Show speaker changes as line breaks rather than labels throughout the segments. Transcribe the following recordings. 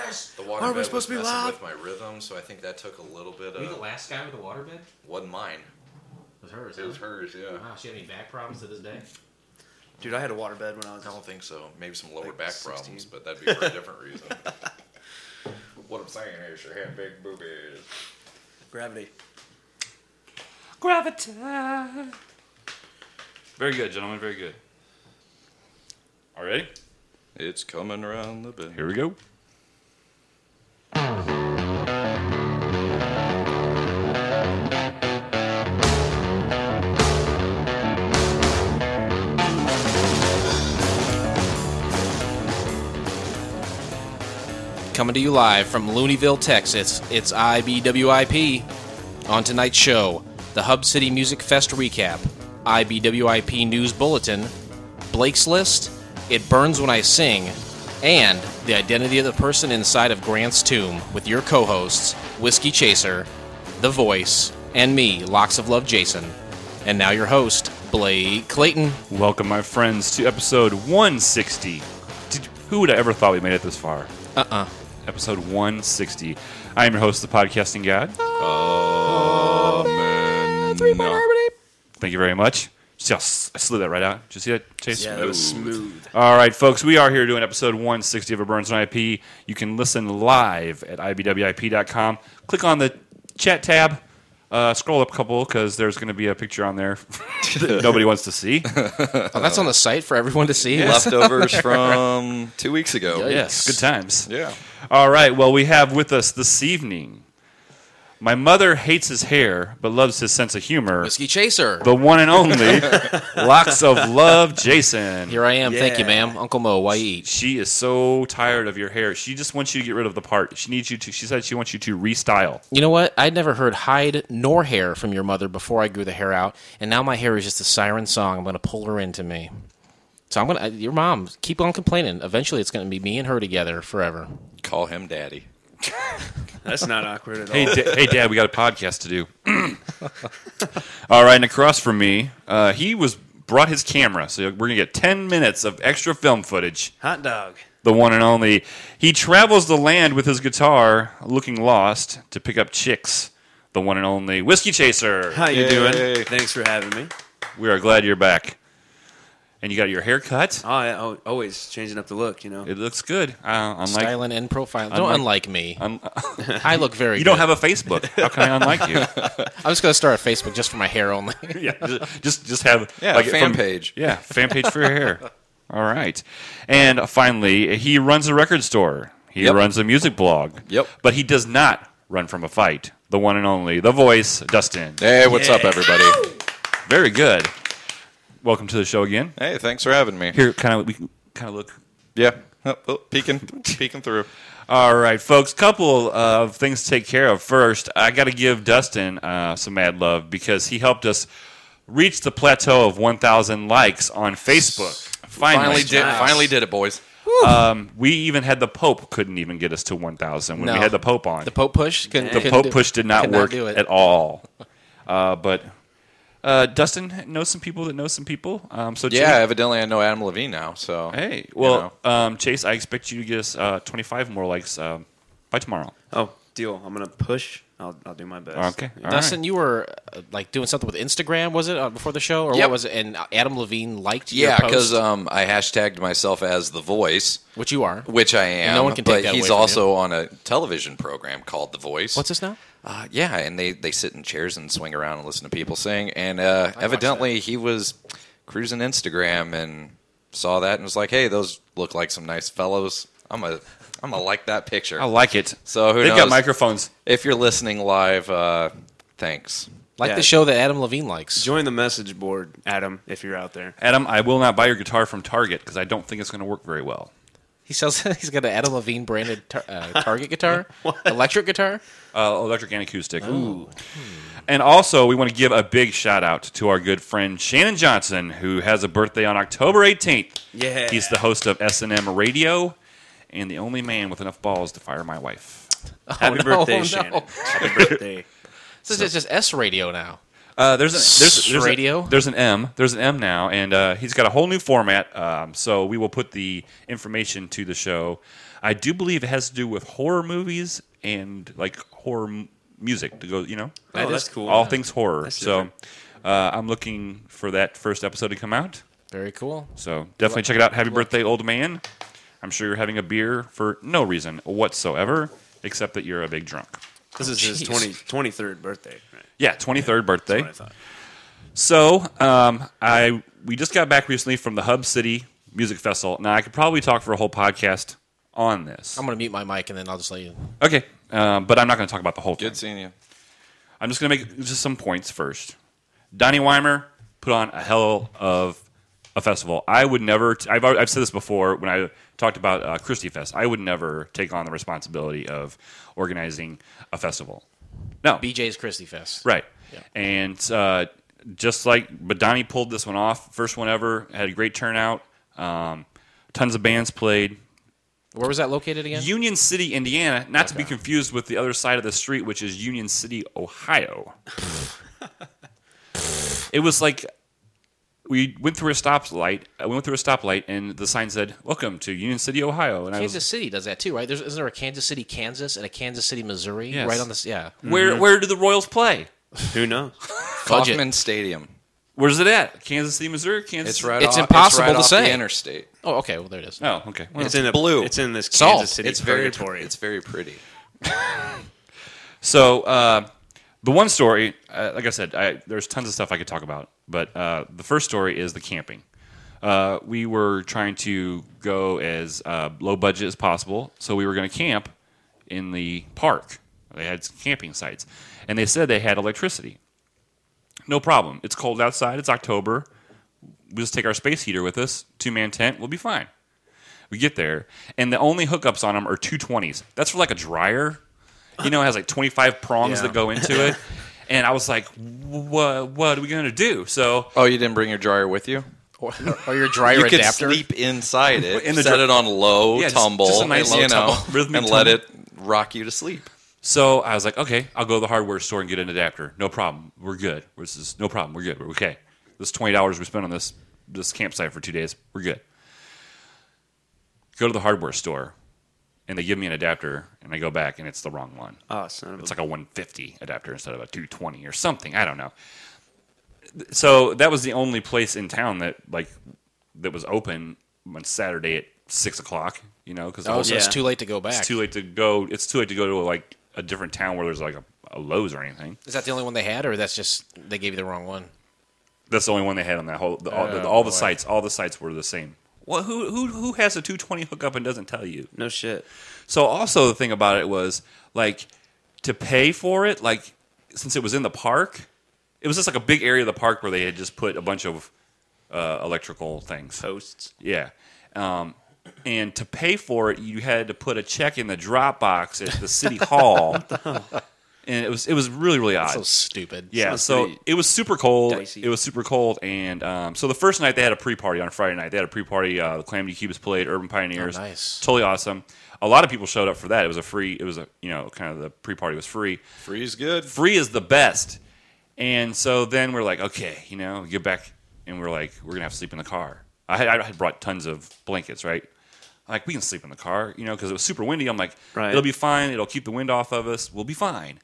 guys.
The waterbed
Aren't we
was
supposed to be
messing
loud?
with my rhythm, so I think that took a little bit
Were you the
of...
last guy with a waterbed?
Wasn't mine.
It was hers.
It was hers, yeah.
Wow, she had any back problems to this day?
Dude, I had a waterbed when I was.
I don't think so. Maybe some lower
Like
back
16.
problems, but that'd be for a different reason. What I'm saying is she had big boobies.
Gravity.
Gravity. Very good, gentlemen. Very good. All ready?
It's coming around the bend.
Here we go.
Coming to you live from Looneyville, Texas, it's IBWIP. On tonight's show, the Hub City Music Fest recap, IBWIP News Bulletin, Blake's List, It Burns When I Sing, and the identity of the person inside of Grant's tomb with your co-hosts, Whiskey Chaser, The Voice, and me, Locks of Love Jason. And now your host, Blake Clayton.
Welcome, my friends, to episode 160. Who would have ever thought we made it this far? Episode 160. I am your host, the podcasting god. Thank you very much. Just, I slid that right out. Did you see that, Chase?
Yeah, that was smooth.
All right, folks, we are here doing episode 160 of A Burns on IP. You can listen live at ibwip.com. Click on the chat tab. Scroll up a couple because there's going to be a picture on there that nobody wants to see.
Oh, that's on the site for everyone to see?
Leftovers from 2 weeks ago.
Yes, good times.
Yeah.
All right, well, we have with us this evening, my mother hates his hair but loves his sense of humor,
Whiskey Chaser.
the one and only Locks of Love Jason.
Here I am. Thank you,
Yeah.
ma'am. Uncle Mo, why you eat?
She is so tired of your hair. She just wants you to get rid of the part. She needs you to. She said she wants you to restyle.
You know what? I'd never heard hide nor hair from your mother before I grew the hair out, and now my hair is just a siren song. I'm going to pull her into me. So I'm going to, your mom, keep on complaining. Eventually it's going to be me and her together forever.
Call him daddy.
That's not awkward at all.
Hey, Dad, we got a podcast to do. All right, and across from me, he brought his camera, so we're going to get 10 minutes of extra film footage.
Hot dog.
The one and only. He travels the land with his guitar, looking lost, to pick up chicks. The one and only Whiskey Chaser.
How you
Yay.
doing? Thanks for having me.
We are glad you're back. And you got your hair cut.
Oh, yeah, always changing up the look, you know.
It looks good. Unlike
Styling and profiling. Don't unlike me. I look very
you
good.
don't have a Facebook. How can I unlike you?
I'm just going to start a Facebook just for my hair only.
Yeah, just have
Yeah, fan page.
Yeah, fan page for your hair. All right. And finally, he runs a record store. He
Yep.
runs a music blog.
Yep.
But he does not run from a fight. The one and only, the voice, Dustin.
Hey, what's up, everybody?
Very good. Welcome to the show again.
Hey, thanks for having me.
Here, we kind of look.
Yeah. Oh, peeking through.
All right, folks. Couple of things to take care of. First, I got to give Dustin some mad love because he helped us reach the plateau of 1,000 likes on Facebook. Finally
Finally did it, boys.
We even had the Pope couldn't even get us to 1,000 when we
No.
had the Pope on.
The Pope push?
The Pope push did not work
do it.
at all. But Dustin knows some people that know some people. So
Yeah,
Chase,
evidently I know Adam Levine now, so...
hey, well, Chase, I expect you to get us 25 more likes by tomorrow.
Oh, deal. I'm going to push. I'll do my best.
Okay.
Yeah.
All
Dustin, you were like doing something with Instagram, was it, before the show? Or
Yep.
what was it? And Adam Levine liked your
Yeah,
post?
because I hashtagged myself as The Voice,
Which you are.
which I am,
No one can
but
take that
he's
away from
also on a television program called The Voice.
What's this now?
Yeah, and they sit in chairs and swing around and listen to people sing. And
watch
evidently he was cruising Instagram and saw that and was like, "Hey, those look like some nice fellows. I'm gonna like that picture."
I like it.
So who
They've
knows?
got microphones.
If you're listening live, thanks.
Like
Yeah.
the show that Adam Levine likes.
Join the message board, Adam, if you're out there.
Adam, I will not buy your guitar from Target because I don't think it's going to work very well.
He sells. He's got an Adam Levine branded Target guitar, electric guitar.
Electric and acoustic. Ooh. And also, we want to give a big shout out to our good friend Shannon Johnson, who has a birthday on October 18th.
Yeah.
He's the host of S&M Radio and the only man with enough balls to fire my wife.
Happy
no,
birthday,
no.
Shannon. Happy birthday.
This is just S radio now. There's radio.
There's an M. There's an M now, and he's got a whole new format. So we will put the information to the show. I do believe it has to do with horror movies and like horror music to go.
Oh, that's cool.
All things horror.
That's
So I'm looking for that first episode to come out.
Very cool.
So definitely check it out. Happy birthday, old man. I'm sure you're having a beer for no reason whatsoever, except that you're a big drunk.
This is his 23rd birthday. Right?
Yeah, 23rd birthday.
That's what I thought.
So we just got back recently from the Hub City Music Festival. Now, I could probably talk for a whole podcast on this.
I'm going to mute my mic and then I'll just let you.
Okay, but I'm not going to talk about the whole thing.
Good seeing you.
I'm just going to make just some points first. Donnie Weimer put on a hell of a festival. I would never. I've said this before when I talked about Christie Fest. I would never take on the responsibility of organizing a festival. No,
BJ's Christie Fest.
right.
Yeah.
And but Donnie pulled this one off. First one ever. Had a great turnout. Tons of bands played.
Where was that located again?
Union City, Indiana, not to be confused with the other side of the street, which is Union City, Ohio. It was like we went through a stoplight, and the sign said, "Welcome to Union City, Ohio." And
Kansas City does that too, right? Isn't there a Kansas City, Kansas, and a Kansas City, Missouri?
Yes.
Right on this, yeah.
Where do the Royals play?
Who knows?
Budget.
Kaufman Stadium.
Where's it at? Kansas City, Missouri? Kansas.
It's right.
It's
off,
impossible
it's right
to
off
say.
The interstate.
Oh, okay. Well, there it is.
Oh, okay. Well,
It's in
blue.
It's in this
Salt.
Kansas City
It's very.
purgatory.
It's very pretty.
So the one story, like I said, there's tons of stuff I could talk about, but the first story is the camping. We were trying to go as low budget as possible, so we were going to camp in the park. They had camping sites, and they said they had electricity. No problem. It's cold outside. It's October. We just take our space heater with us, 2-man tent. We'll be fine. We get there, and the only hookups on them are 220s. That's for like a dryer. It has like 25 prongs that go into it. And I was like, what are we going to do? So,
Oh, you didn't bring your dryer with you?
Or your dryer
You could
adapter.
sleep inside it,
In the
set it on low
Yeah, just-
tumble,
just a nice
and,
low tumble, rhythmic
and let
tumble.
it rock you to sleep.
So I was like, okay, I'll go to the hardware store and get an adapter. No problem. We're good. No problem. We're good. We're okay. This $20 we spent on this campsite for 2 days. We're good. Go to the hardware store, and they give me an adapter, and I go back, and it's the wrong one.
Oh, son of
It's
a...
like a 150 adapter instead of a 220 or something. I don't know. So that was the only place in town that was open on Saturday at 6 o'clock. Because
Oh, so it's
Yeah.
too late to go back.
it's too late to go. It's too late to go to like a different town where there's like a Lowe's or anything.
Is that the only one they had, or that's just they gave you the wrong one?
That's the only one they had on that whole.
Oh,
All the
boy.
sites. All the sites were the same. Well, who has a 220 hookup and doesn't tell you?
No shit.
So also the thing about it was like to pay for it. Like since it was in the park, it was just like a big area of the park where they had just put a bunch of electrical things.
Posts.
Yeah. And to pay for it, you had to put a check in the drop box at the city hall. And it was really, really odd.
So stupid.
Yeah,
Sounds
so
pretty
it was super cold.
dicey.
It was super cold, and so the first night they had a pre-party on Friday night. They had a pre-party. The Calamity Cubes played, Urban Pioneers.
Oh, nice.
Totally awesome. A lot of people showed up for that. It was kind of the pre-party was free.
Free's good.
Free is the best. And so then we're like, okay, get back, and we're like, we're gonna have to sleep in the car. I had brought tons of blankets, right? I'm like, we can sleep in the car, because it was super windy. I'm like,
Right.
It'll be fine. It'll keep the wind off of us. We'll be fine.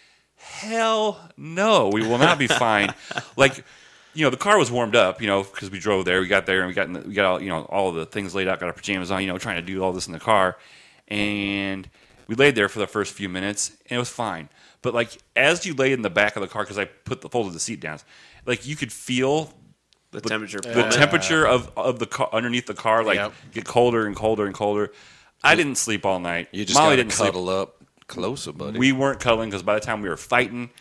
Hell no, we will not be fine. The car was warmed up, because we drove there. We got there and we got all, all the things laid out. Got our pajamas on, trying to do all this in the car, and we laid there for the first few minutes, and it was fine. But as you lay in the back of the car, because I folded the seat down, you could feel
The temperature.
the
plummet.
temperature of the car underneath the car
Yep.
get colder and colder and colder. I didn't sleep all night.
You just
Molly
gotta
didn't sleep.
cuddle up closer, buddy.
We weren't cuddling because by the time we were fighting,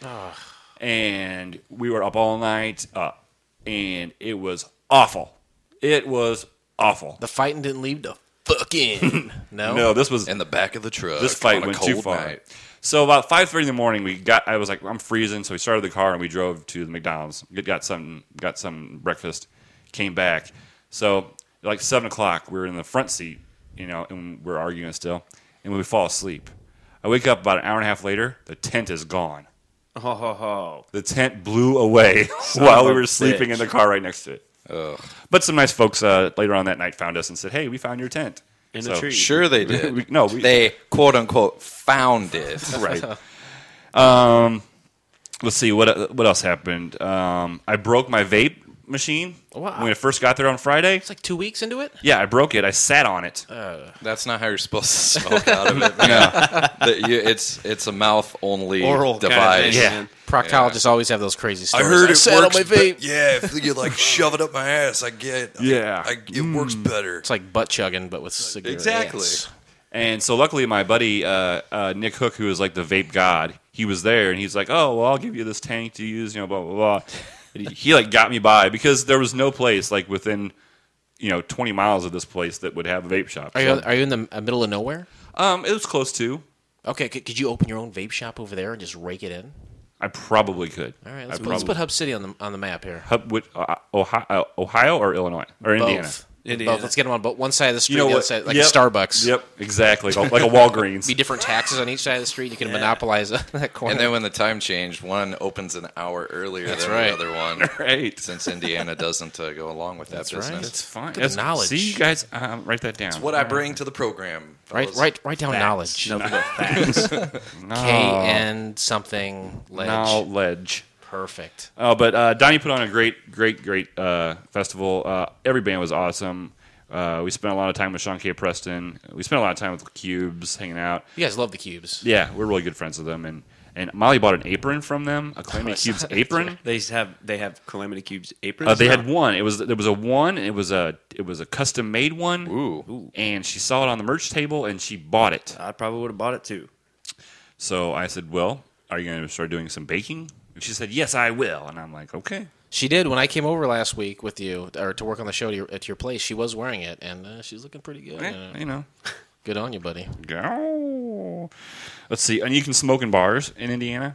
and we were up all night, and it was awful. It was awful.
The fighting didn't leave the fucking. No.
No, this was
in the back of the truck.
this fight
on a
went
cold
too far.
night.
So about 5:30 in the morning, I was like, I'm freezing. So we started the car and we drove to the McDonald's. Got some breakfast. Came back. So 7 o'clock, we're in the front seat, and we're arguing still. And we fall asleep. I wake up about an hour and a half later. The tent is gone.
Ho, ho, ho.
The tent blew away
Son
while
of
we
a
were sleeping
bitch.
in the car right next to it.
Ugh.
But some nice folks later on that night found us and said, "Hey, we found your tent."
In
So-
a tree.
Sure they did.
We
They quote unquote found it.
right. Let's see what else happened. I broke my vape machine
Wow.
when I first got there on Friday.
It's like 2 weeks into it.
Yeah, I broke it. I sat on it.
That's not how you're supposed to smoke out of it. Man. It's a mouth only
Oral kind of
device.
thing,
Yeah.
man.
Proctologists always have those crazy stories. sat on my vape.
yeah, if you like shove it up my ass,
Yeah.
it works better.
It's like butt chugging, but with cigarettes.
Exactly.
And so luckily my buddy Nick Hook, who is like the vape god, he was there and he's like, "Oh, well, I'll give you this tank to use, blah blah blah." And he like got me by because there was no place like within 20 miles of this place that would have a vape shop.
Are
So,
you in the middle of nowhere?
it was close to.
Okay, could you open your own vape shop over there and just rake it in?
I probably could.
All right,
I
let's
probably-
put Hub City on the map here.
Ohio or Illinois or Indiana.
Both.
Indiana.
Both. Let's get them on one side of the street,
You know
the other
what?
side, like
Yep.
a Starbucks.
Yep, exactly, like a Walgreens.
Be different taxes on each side of the street. You can monopolize that corner.
And then when the time changed, one opens an hour earlier than
right.
the other one.
Right.
Since Indiana doesn't go along with that
That's right.
business.
That's fine.
Look at the knowledge.
See, you guys, write that down.
It's what I bring to the program.
Write down knowledge.
Nothing but facts.
KN something ledge.
Knowledge.
Perfect.
Oh, but Donnie put on a great festival. Every band was awesome. We spent a lot of time with Sean K. Preston. We spent a lot of time with Cubes, hanging out.
You guys love the cubes.
Yeah, we're really good friends with them. And Molly bought an apron from them, a Calamity Cubes apron.
They have Calamity Cubes aprons.
They
now?
had one. There was a one. And it was a custom made one.
Ooh.
And she saw it on the merch table and she bought it.
I probably would have bought it too.
So I said, "Well, are you going to start doing some baking?" And she said, "Yes, I will." And I'm like, "Okay."
She did when I came over last week with you, or to work on the show at your place. She was wearing it, and she's looking pretty good. Good on you, buddy.
Go. Let's see. And you can smoke in bars in Indiana.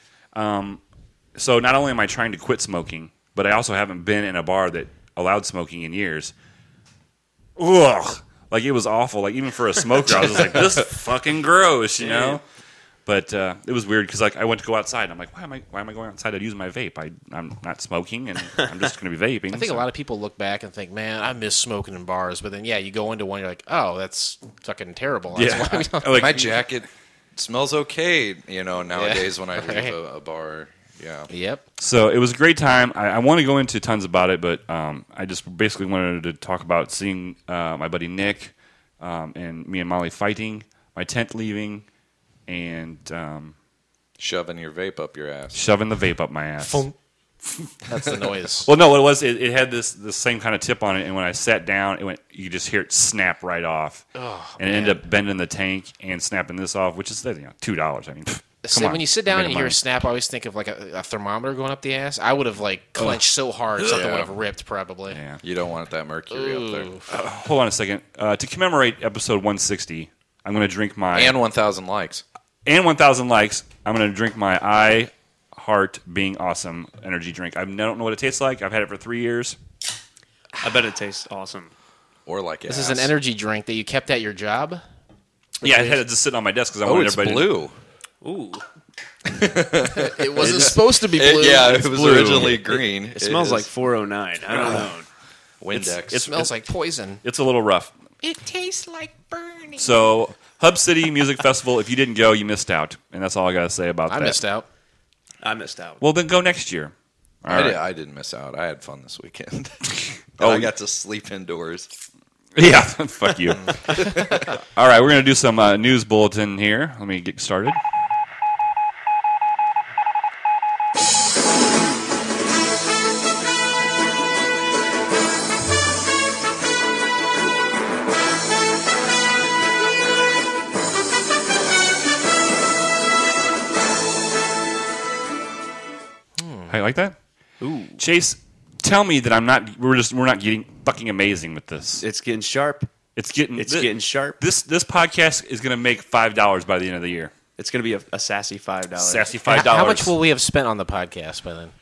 So not only am I trying to quit smoking, but I also haven't been in a bar that allowed smoking in years. Ugh. Like, it was awful. Like, even for a smoker, I was just like, this is fucking gross, you know? But it was weird because, like, I went to go outside, and I'm like, why am I going outside to use my vape? I'm not smoking, and I'm just going to be vaping.
I think a lot of people look back and think, "Man, I miss smoking in bars." But then, you go into one, you're like, "Oh, that's fucking terrible." That's why we don't.
Like,
My jacket smells okay, nowadays when I leave a bar. Yeah.
Yep.
So it was a great time. I want to go into tons about it, but I just basically wanted to talk about seeing my buddy Nick and me and Molly fighting, my tent leaving, and
Shoving your vape up your ass.
shoving the vape up my ass.
That's the noise.
Well, no, what it was, it had this same kind of tip on it, and when I sat down, you could just hear it snap right off. And it ended up bending the tank and snapping this off, which is $2. I mean, come on.
When you sit down
Made
and
of
you hear a
money.
snap, I always think of like a thermometer going up the ass. I would have like clenched so hard something would have ripped probably.
Yeah.
You don't want that mercury up there.
Ooh.
Hold on a second. To commemorate episode 160, I'm going to drink my...
And 1,000 likes.
and 1,000 likes, I'm going to drink my I Heart Being Awesome energy drink. I don't know what it tastes like. I've had it for 3 years.
I bet it tastes awesome.
Or like
This is an energy drink that you kept at your job.
Yeah, I had it just sitting on my desk because I
Oh,
wanted
it's
everybody
blue.
Ooh,
It wasn't supposed to be blue.
It was
blue.
originally green.
it smells like 409. I don't know.
Windex.
It smells like poison.
It's a little rough.
It tastes like burning.
So, Hub City Music Festival, if you didn't go, you missed out. And that's all I got to say about
I
that.
missed out.
I missed out.
Well, then go next year. All right.
I didn't miss out. I had fun this weekend.
Oh,
I got to sleep indoors.
Yeah, fuck you. All right, we're going to do some news bulletin here. Let me get started. How you like that?
Ooh,
Chase, tell me that we're not getting fucking amazing with this.
it's getting sharp.
It's getting
Getting sharp.
This podcast is going to make $5 by the end of the year.
It's going to be a sassy $5.
Sassy
How
$5.
much will we have spent on the podcast by then?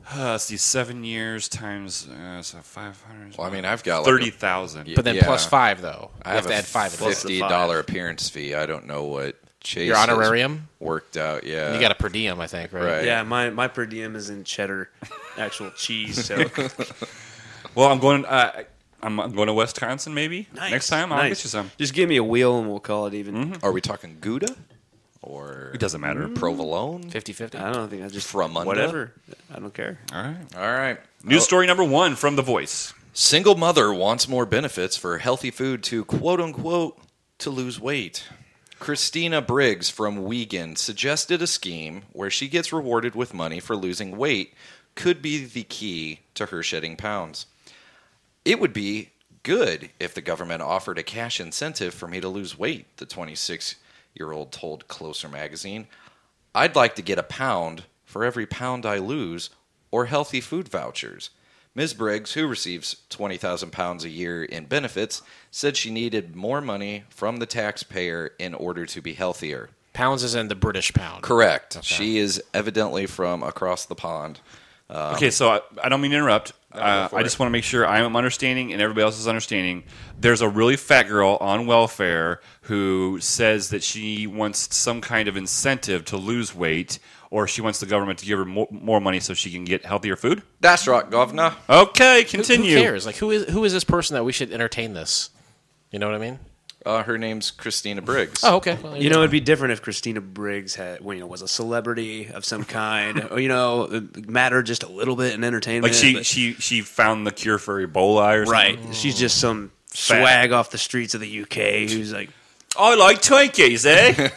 Let's see, 7 years times so 500.
Well, I mean, I've got like
30,000.
But then
Yeah.
plus 5 though.
I
You
have
have to add 5. Of
Plus
those.
the
$50 appearance fee. I don't know what Chase
Your
has
honorarium.
worked out. Yeah,
You got a per diem, I think, right?
Right.
Yeah, my per diem is in cheddar, actual cheese. So
Well, I'm going. I'm going to Wisconsin maybe
Nice,
next time. I'll
nice.
get you some.
Just give me a wheel and we'll call it even.
Are we talking Gouda or
It doesn't matter.
provolone?
50-50.
I don't think I just
Fromunda?
whatever. I don't care.
All right.
All right.
News story number 1 from The Voice.
Single mother wants more benefits for healthy food to quote unquote to lose weight. Christina Briggs from Wiegand suggested a scheme where she gets rewarded with money for losing weight could be the key to her shedding pounds. It would be good if the government offered a cash incentive for me to lose weight, the 26-year-old told Closer magazine. I'd like to get a pound for every pound I lose or healthy food vouchers. Ms. Briggs, who receives 20,000 pounds a year in benefits, said she needed more money from the taxpayer in order to be healthier.
Pounds is in the British pound.
Correct. She is evidently from across the pond.
Okay, so I don't mean to interrupt.
for
I just want to make sure I am understanding and everybody else is understanding. There's a really fat girl on welfare who says that she wants some kind of incentive to lose weight, or she wants the government to give her more money so she can get healthier food.
That's right, Governor.
Okay,
Who
continue.
cares? Like, who is this person that we should entertain this? You know what I mean?
Her name's Christina Briggs.
Oh, okay. Well,
You know, it'd be different if Christina Briggs had, well, was a celebrity of some kind, or mattered just a little bit in entertainment.
Like
but-
she found the cure for Ebola or something.
right? She's just some swag off the streets of the UK who's like,
I like Twinkies, eh?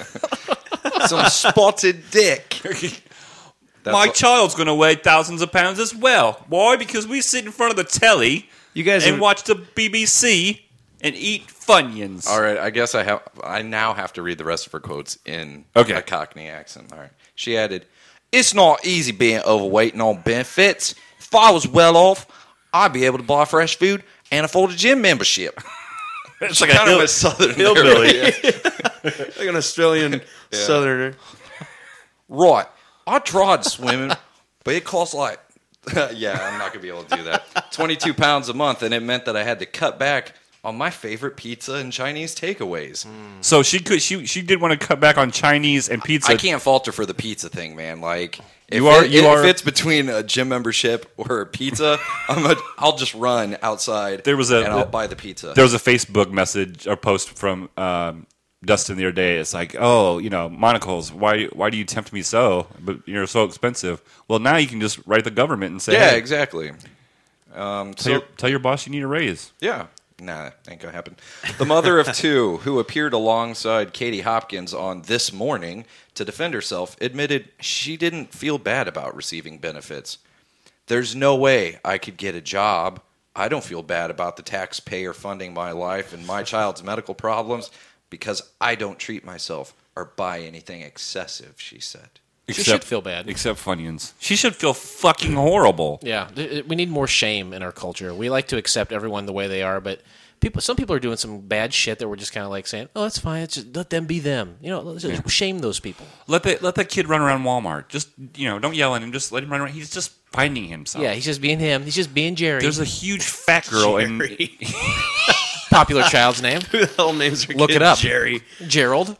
Some spotted dick.
My
what-
child's going to weigh thousands of pounds as well. Why? Because we sit in front of the telly
you guys
and
have-
watch the BBC and eat Funyuns.
All right, I guess I now have to read the rest of her quotes in
Okay.
a Cockney accent. All right. She added, "It's not easy being overweight and on benefits. If I was well off, I'd be able to buy fresh food and afford a gym membership."
It's like
Kind
a
of a southern
hillbilly.
like an Australian southerner.
Right. I tried swimming, but it cost like, yeah, I'm not going to be able to do that. 22 pounds a month, and it meant that I had to cut back on my favorite pizza and Chinese takeaways.
So she did want to cut back on Chinese and pizza.
I can't fault her for the pizza thing, man. Like, if,
You are-
it-
you
if
are-
it's between a gym membership or a pizza, I'll just run outside
There was
and I'll buy the pizza.
There was a Facebook message or post from Dustin the other day. It's like, oh, monocles. Why do you tempt me so? But you're so expensive. Well, now you can just write the government and say,
yeah,
hey,
exactly.
tell your boss you need a raise.
Yeah. Nah, ain't gonna happen. The mother of two, who appeared alongside Katie Hopkins on This Morning to defend herself, admitted she didn't feel bad about receiving benefits. "There's no way I could get a job. I don't feel bad about the taxpayer funding my life and my child's medical problems because I don't treat myself or buy anything excessive," she said.
She should feel bad.
Except Funyuns. She should feel fucking horrible.
Yeah, we need more shame in our culture. We like to accept everyone the way they are, but some people are doing some bad shit that we're just kind of like saying, "Oh, that's fine. It's just let them be them." Let's just shame those people.
Let that kid run around Walmart. Just don't yell at him. Just let him run around. He's just finding himself.
Yeah, he's just being him. He's just being Jerry.
There's a huge fat girl and
Jerry.
popular child's name.
Who the hell names her
Look
kid
it up.
Jerry.
Gerald.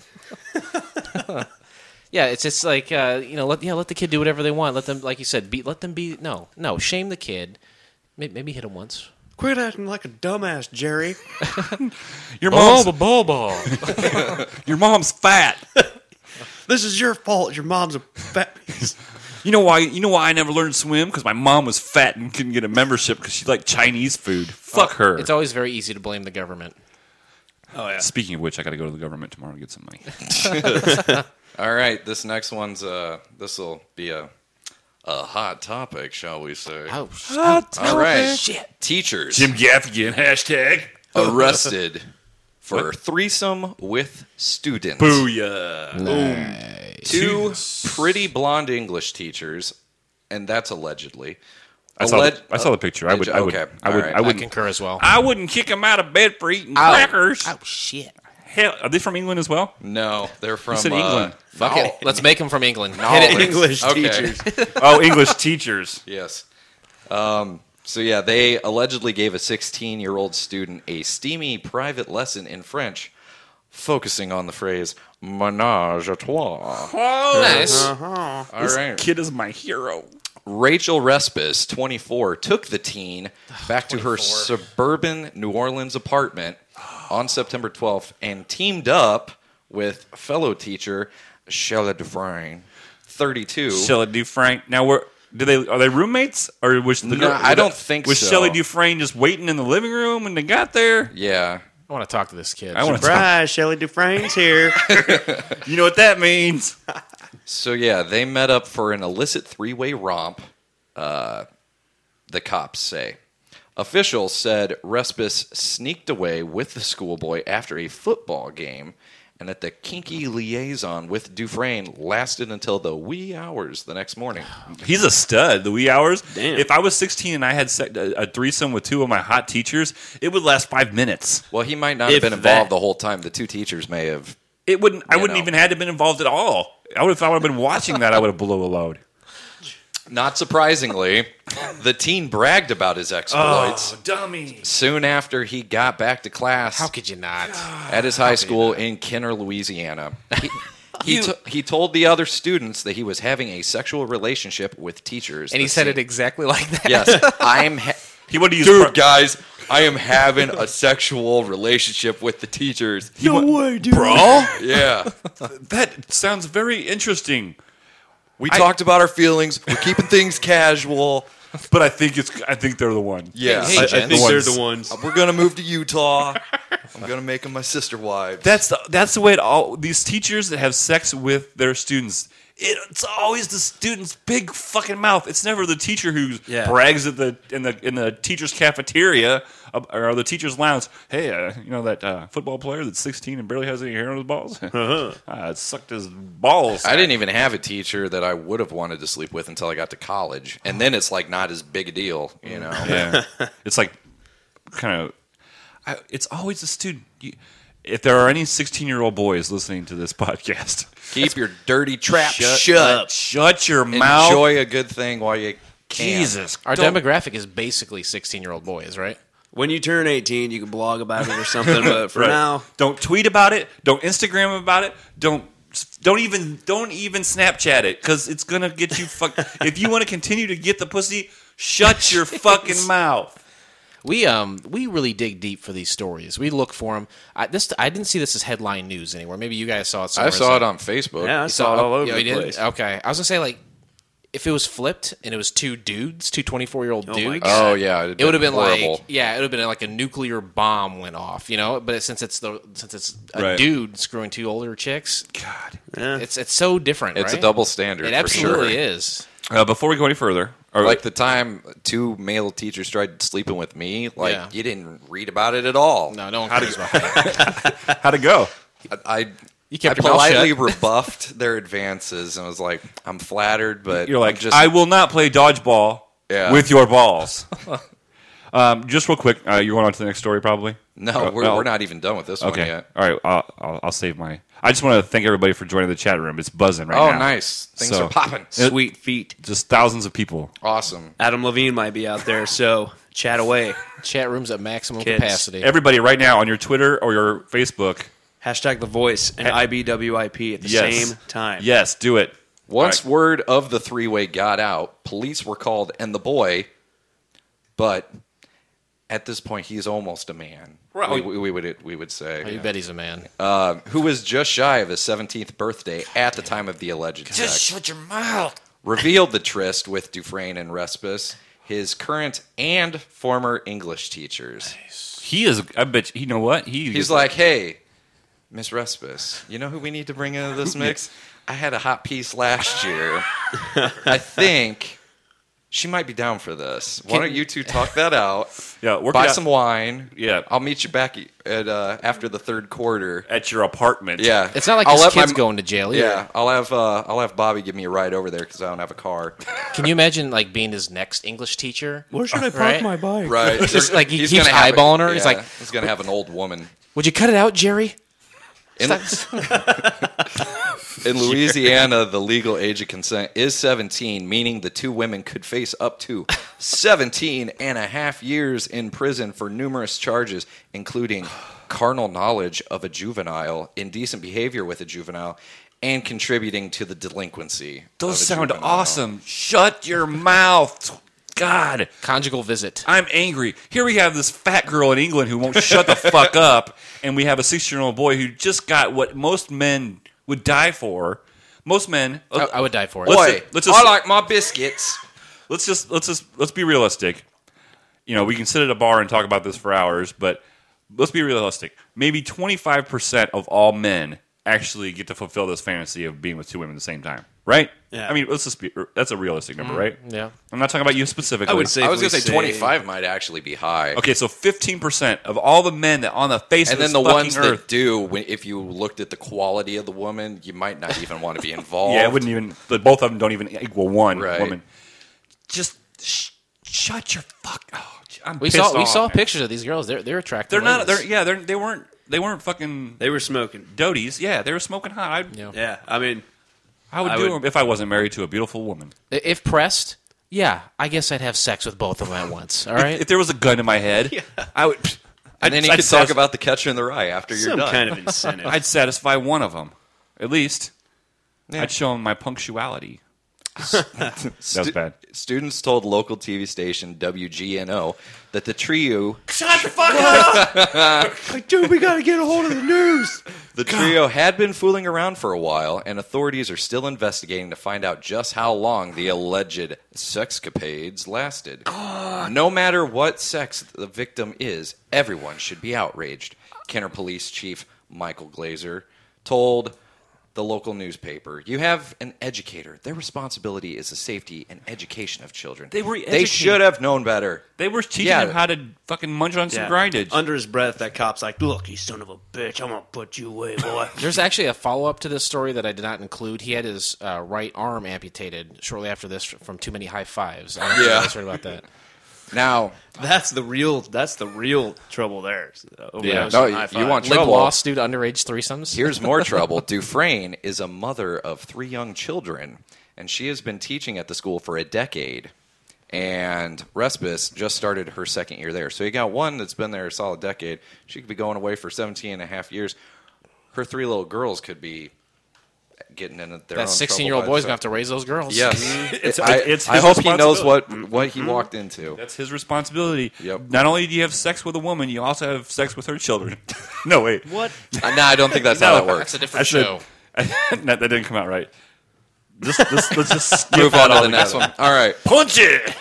Yeah, it's just like let the kid do whatever they want. Let them, like you said, let them be. No, shame the kid. Maybe hit him once.
Quit acting like a dumbass, Jerry.
your mom's
ball.
your mom's fat.
This is your fault. Your mom's a fat piece.
You know why I never learned to swim? Because my mom was fat and couldn't get a membership because she liked Chinese food. Fuck her.
It's always very easy to blame the government.
Oh, yeah.
Speaking of which, I got to go to the government tomorrow to get some money.
All right, this next one's this will be a hot topic, shall we say?
Oh,
All right,
shit.
teachers
Jim Gaffigan, hashtag.
arrested for threesome with students.
Booyah.
Two pretty blonde English teachers, and that's allegedly.
I saw the picture. I would.
Okay,
I
all right.
I
wouldn't.
concur as well.
I wouldn't kick him out of bed for eating crackers.
Oh shit.
hell? Are they from England as well?
No, they're from
said England.
Fuck it. Let's make them from England.
No.
Hit it.
English
Okay.
teachers.
Oh, English teachers.
Yes. So yeah, they allegedly gave a 16-year-old student a steamy private lesson in French, focusing on the phrase "ménage à trois."
Nice.
All
This
right.
kid is my hero.
Rachel Respis, 24, took the teen back to her suburban New Orleans apartment on September 12th and teamed up with fellow teacher Shella Dufresne, 32.
Shelley Dufresne. Now, are they roommates, or was the
No, I don't think
was
so.
Shelley Dufresne just waiting in the living room when they got there?
Yeah.
I want to talk to this kid.
I want to.
Surprise, Shelley Dufresne's here.
You know what that means?
So yeah, they met up for an illicit three-way romp, the cops say. Officials said Respis sneaked away with the schoolboy after a football game, and that the kinky liaison with Dufresne lasted until the wee hours the next morning.
He's a stud. The wee hours.
Damn.
If I was 16 and I had a threesome with two of my hot teachers, it would last 5 minutes.
Well, he might not
If
have been involved
that.
the whole time. The two teachers may have.
It wouldn't. I wouldn't
know.
even had to been involved at all. If I would have been watching that, I would have blew a load.
Not surprisingly, the teen bragged about his exploits
dummy!
soon after he got back to class.
How could you not?
At his high school in Kenner, Louisiana. He told the other students that he was having a sexual relationship with teachers.
And he said it exactly like that.
Yes,
He wanted to use.
dude, guys, I am having a sexual relationship with the teachers.
No way, dude.
bro.
Yeah,
That sounds very interesting.
we talked about our feelings. We're keeping things casual.
But I think they're the one.
Yeah,
Hey,
I
Jen.
think
The
they're
ones.
the ones.
we're gonna move to Utah. I'm gonna make them my sister wives.
That's the way all these teachers that have sex with their students. It's always the student's big fucking mouth. It's never the teacher who brags at in the teacher's cafeteria or the teacher's lounge. Hey, you know that football player that's 16 and barely has any hair on his balls? It sucked his balls.
I didn't even have a teacher that I would have wanted to sleep with until I got to college, and then it's like not as big a deal, you know.
Yeah, it's like kind of. It's always the student. If there are any 16-year-old boys listening to this podcast,
Keep your dirty trap shut.
up.
shut your mouth.
Enjoy a good thing while you can.
Jesus,
Our
don't-
demographic is basically 16-year-old boys, right?
When you turn 18, you can blog about it or something. But for
Right.
now,
Don't tweet about it. Don't Instagram about it. Don't even Snapchat it because it's gonna get you fucked. If you want to continue to get the pussy, shut your fucking mouth.
We really dig deep for these stories. We look for them. I didn't see this as headline news anywhere. Maybe you guys saw it somewhere.
I saw it on Facebook.
yeah, I saw it all over
Yeah,
the
you did?
place.
Okay. I was gonna say, like, if it was flipped and it was two 24-year-old
my
dudes.
God.
Oh yeah,
It would have been
horrible.
like, yeah, it would have been like a nuclear bomb went off, you know. But since it's a
Right.
dude screwing two older chicks,
God.
Yeah.
it's so different.
It's
right?
a double standard.
It
for
absolutely
sure.
is.
Before we go any further,
Like the time two male teachers tried sleeping with me, like
Yeah.
you didn't read about it at all.
No one cares about that.
how'd it go?
I
You kept
I
your mouth
politely
shut.
rebuffed their advances and was like, I'm flattered, but
You're like,
I'm just
I will not play dodgeball
Yeah.
with your balls. Just real quick, you're going on to the next story, probably.
no, we're not even done with this one
Okay.
yet.
All right. I'll save my. I just want to thank everybody for joining the chat room. It's buzzing right
Oh,
now.
nice. Things
So-
are popping.
Sweet feet.
Just thousands of people.
Awesome.
Adam Levine might be out there, so chat away.
Chat rooms at maximum
Kids.
capacity.
Everybody right now on your Twitter or your Facebook.
Hashtag The Voice and IBWIP at the
Yes.
same time.
Yes, do it.
Once
All
word of the three-way got out, police were called and the boy, but at this point he's almost a man.
Right.
We would say.
Oh, you bet he's a man.
Who was just shy of his 17th birthday at the time of the alleged sex.
shut your mouth.
Revealed the tryst with Dufresne and Respis, his current and former English teachers.
He is. I bet you know what
He's like, hey, Miss Respis, you know who we need to bring into this mix? I had a hot piece last year. I think she might be down for this. Why don't you two talk that out?
Yeah, work
Buy
it out.
some wine.
Yeah.
I'll meet you back at after the third quarter.
at your apartment.
Yeah,
It's not like
I'll
this
let my
kid's
m-
going to jail either.
Yeah, I'll have Bobby give me a ride over there because I don't have a car.
Can you imagine like being his next English teacher?
Where should I park
Right?
my bike?
Right.
Just like he
He's
keeps
gonna have
eyeballing her. He's like,
he's gonna have an old woman.
"Would you cut it out, Jerry?"
In Louisiana, the legal age of consent is 17, meaning the two women could face up to 17 and a half years in prison for numerous charges, including carnal knowledge of a juvenile, indecent behavior with a juvenile, and contributing to the delinquency.
Those
of a
sound
juvenile.
awesome. Shut your mouth. God.
Conjugal visit.
I'm angry. Here we have this fat girl in England who won't shut the fuck up, and we have a 16-year-old boy who just got what most men would die for. Most men.
I would die for it.
Boy,
let's just-
I like my biscuits.
Let's be realistic. You know, we can sit at a bar and talk about this for hours, but let's be realistic. Maybe 25% of all men actually get to fulfill this fantasy of being with two women at the same time, right?
Yeah.
I mean, that's a realistic number, right?
Yeah.
I'm not talking about you specifically.
I would say
I was going to say 25 might actually be high.
Okay, so 15% of all the men that on the face
And
of
then
this
the
fucking
ones
earth,
that do, if you looked at the quality of the woman, you might not even want to be involved.
yeah, it wouldn't even. Both of them don't even equal one
Right.
woman. Just shut your fuck. Oh, I'm
We
pissed
saw
off, man.
pictures of these girls. They're attractive.
They're not.
ladies.
They weren't fucking
They were smoking.
doties. Yeah, they were smoking hot.
Yeah.
Yeah, I mean,
I would
I
do
would-
them if I wasn't married to a beautiful woman.
If pressed, yeah, I guess I'd have sex with both of them at once. All right.
If there was a gun in my head, I would.
And then you
I'd
could talk
satis-
about the catcher in the rye after you're
some
done.
kind of incentive.
I'd satisfy one of them, at least. I'd show them my punctuality. That's bad.
Students told local TV station WGNO that the trio
Shut the fuck up!
Like, dude, we got to get a hold of the news.
had been fooling around for a while, and authorities are still investigating to find out just how long the alleged sexcapades lasted. No matter what sex the victim is, everyone should be outraged. Kenner Police Chief Michael Glazer told the local newspaper, "You have an educator. Their responsibility is the safety and education of children.
They were
They
educated.
should have known better."
They were teaching
Yeah.
him how to fucking munch on some
Yeah.
grindage.
Under his breath, that cop's like, look, you son of a bitch, I'm going to put you away, boy.
There's actually a follow up to this story that I did not include. He had his right arm amputated shortly after this from too many high fives. I don't know if you
Yeah.
guys heard about that.
Now,
That's the real trouble there. Over
Yeah.
those
No,
high
you
fives.
want
Lib
trouble.
lost due to underage threesomes.
here's more trouble. Dufresne is a mother of 3 young children, and she has been teaching at the school for a decade. And Respis just started her second year there. So you got one that's been there a solid decade. She could be going away for 17 and a half years. Her 3 little girls could be getting in their
That
own
16-year-old
trouble by
boy's going to have to raise those girls.
Yes.
It's
I
his
hope he knows
responsibility.
what he walked into.
That's his responsibility.
Yep.
Not only do you have sex with a woman, you also have sex with her children. No, wait.
What?
No, I don't think that's how that works.
That's a different
I should-
show.
that didn't come out right. Let's just skip
Move
that
on to the next
altogether.
one. All right.
Punch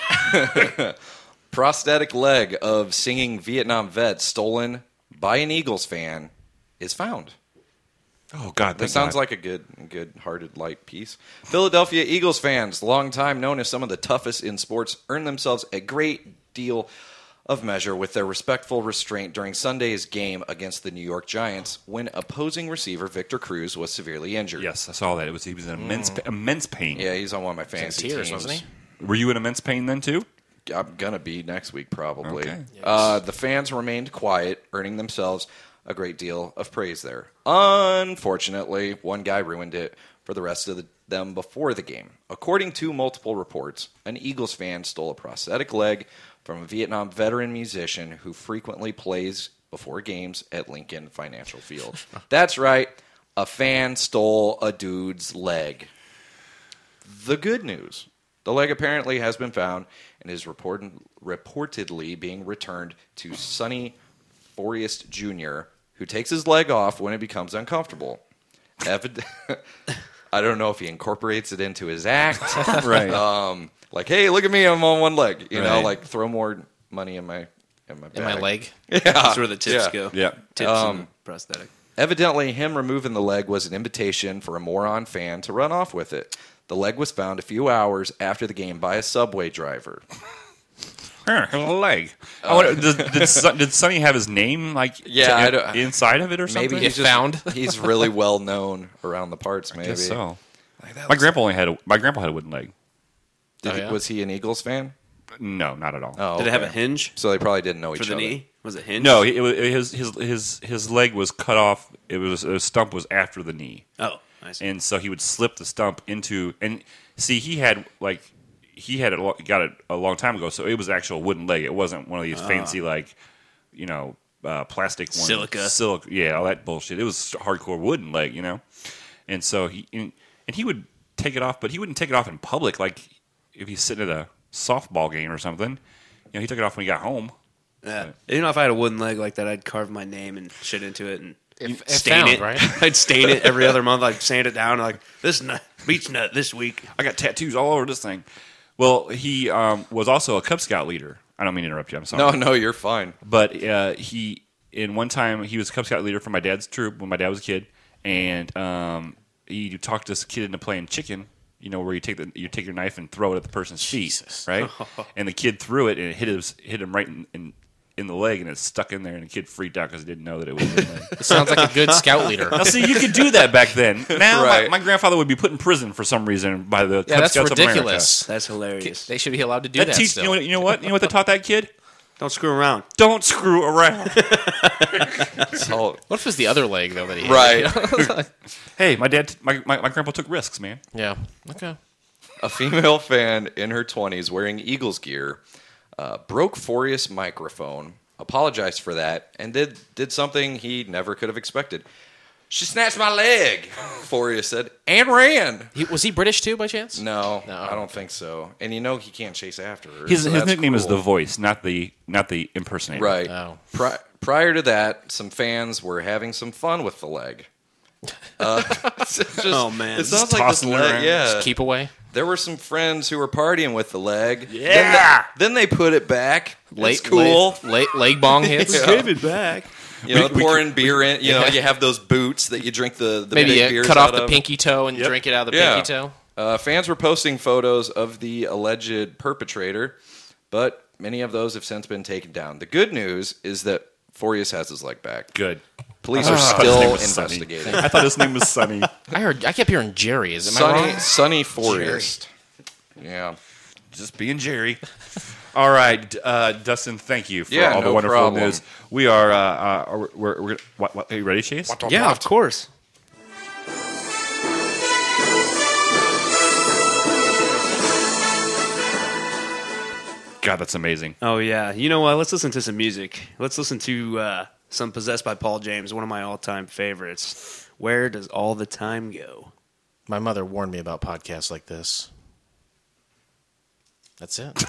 it!
Prosthetic leg of singing Vietnam vet stolen by an Eagles fan is found.
Oh, God.
That sounds like a good-hearted, light piece. Philadelphia Eagles fans, long time known as some of the toughest in sports, earned themselves a great deal of measure with their respectful restraint during Sunday's game against the New York Giants when opposing receiver Victor Cruz was severely injured.
Yes, I saw that. He was in immense pain.
Yeah, he's on one of my
He's in
fantasy
tears,
teams.
wasn't he?
Were you in immense pain then, too?
I'm going to be next week, probably.
Okay.
The fans remained quiet, earning themselves a great deal of praise there. Unfortunately, one guy ruined it for the rest of them before the game. According to multiple reports, an Eagles fan stole a prosthetic leg from a Vietnam veteran musician who frequently plays before games at Lincoln Financial Field. That's right, a fan stole a dude's leg. The good news: the leg apparently has been found and is reportedly being returned to Sonny Forrest Jr., who takes his leg off when it becomes uncomfortable. I don't know if he incorporates it into his act.
Right.
Like, hey, look at me, I'm on one leg. You know,
Right.
like throw more money in my bag.
In my leg.
That's where the tips
Yeah.
go.
Yeah.
Tips and prosthetic.
Evidently, him removing the leg was an invitation for a moron fan to run off with it. The leg was found a few hours after the game by a subway driver.
Here's a leg. I wonder, did Sonny have his name
Yeah, I don't-
inside of it or something?
Maybe he's
It found.
He's really well known around the parts. Maybe.
I guess so. My grandpa had a wooden leg.
Did
Oh,
he-
yeah?
Was he an Eagles fan?
No, not at all.
Oh,
Did it have a
okay.
hinge
So they probably didn't know
for
each
the
other.
knee? Was it hinge?
No, his leg was cut off. It was a stump was after the knee,
Oh, I see.
and so he would slip the stump into. And see, he had got it a long time ago, so it was actual wooden leg. It wasn't one of these fancy plastic ones.
Silica.
Yeah, all that bullshit. It was hardcore wooden leg, And so he would take it off, but he wouldn't take it off in public. Like if he's sitting at a softball game or something, he took it off when he got home.
Yeah. If I had a wooden leg like that, I'd carve my name and shit into it and
If
stain
found,
it.
right?
I'd stain it every other month. I'd sand it down. Like this beach nut this week.
I got tattoos all over this thing. Well, he was also a Cub Scout leader. I don't mean to interrupt you. I'm sorry.
No, you're fine.
But one time he was a Cub Scout leader for my dad's troop when my dad was a kid, and he talked this kid into playing chicken. Where you take your knife and throw it at the person's
Jesus.
feet, right? And the kid threw it, and it hit him right in the leg, and it stuck in there, and the kid freaked out because he didn't know that it was in there.
It sounds like a good scout leader.
Now, see, you could do that back then. Now,
Right.
my grandfather would be put in prison for some reason by the
Yeah,
Cub
that's
Scouts of America.
ridiculous.
That's hilarious.
They should be allowed to do
That
that
teach,
still.
you know what? You know what they taught that kid?
Don't screw around.
Don't screw around.
So,
What if it was the other leg, though, that he had?
right.
Hey, my grandpa took risks, man.
Yeah. Okay.
A female fan in her 20s wearing Eagles gear broke Forius' microphone, apologized for that, and did something he never could have expected. She snatched my leg, Forius said, and ran.
Was he British, too, by chance?
No,
No.
I don't think so. And he can't chase after her.
His
so that's
nickname is
cool.
The Voice, not the impersonator.
Right.
Oh.
Prior to that, some fans were having some fun with the leg. It's just-
Oh, man.
It sounds
Just
like this
tossing it
leg.
around.
Yeah.
Keep away.
There were some friends who were partying with the leg.
Yeah.
Then they put it back.
Late,
It's cool.
Leg bong hits.
Yeah.
Give it back.
Pouring beer in.
Yeah.
You have those boots that you drink the
Maybe
big
you
beers
cut off
out
the
of.
pinky toe and drink it out of the
Yeah.
pinky toe.
Fans were posting photos of the alleged perpetrator, but many of those have since been taken down. The good news is that Forius has his leg back.
Good.
Police are
His
still
name was Sonny.
investigating.
I thought his name was Sonny.
I kept hearing Jerry. Am I wrong?
Sunny Forius. Yeah.
Just being Jerry. All right, Dustin. Thank you for
Yeah,
all the
no
wonderful
problem.
news. We are. We're what, are you ready, Chase?
Yeah, of course.
God, that's amazing.
Oh yeah. You know what? Let's listen to some music. Let's listen to some Possessed by Paul James, one of my all-time favorites. Where does all the time go?
My mother warned me about podcasts like this. That's it.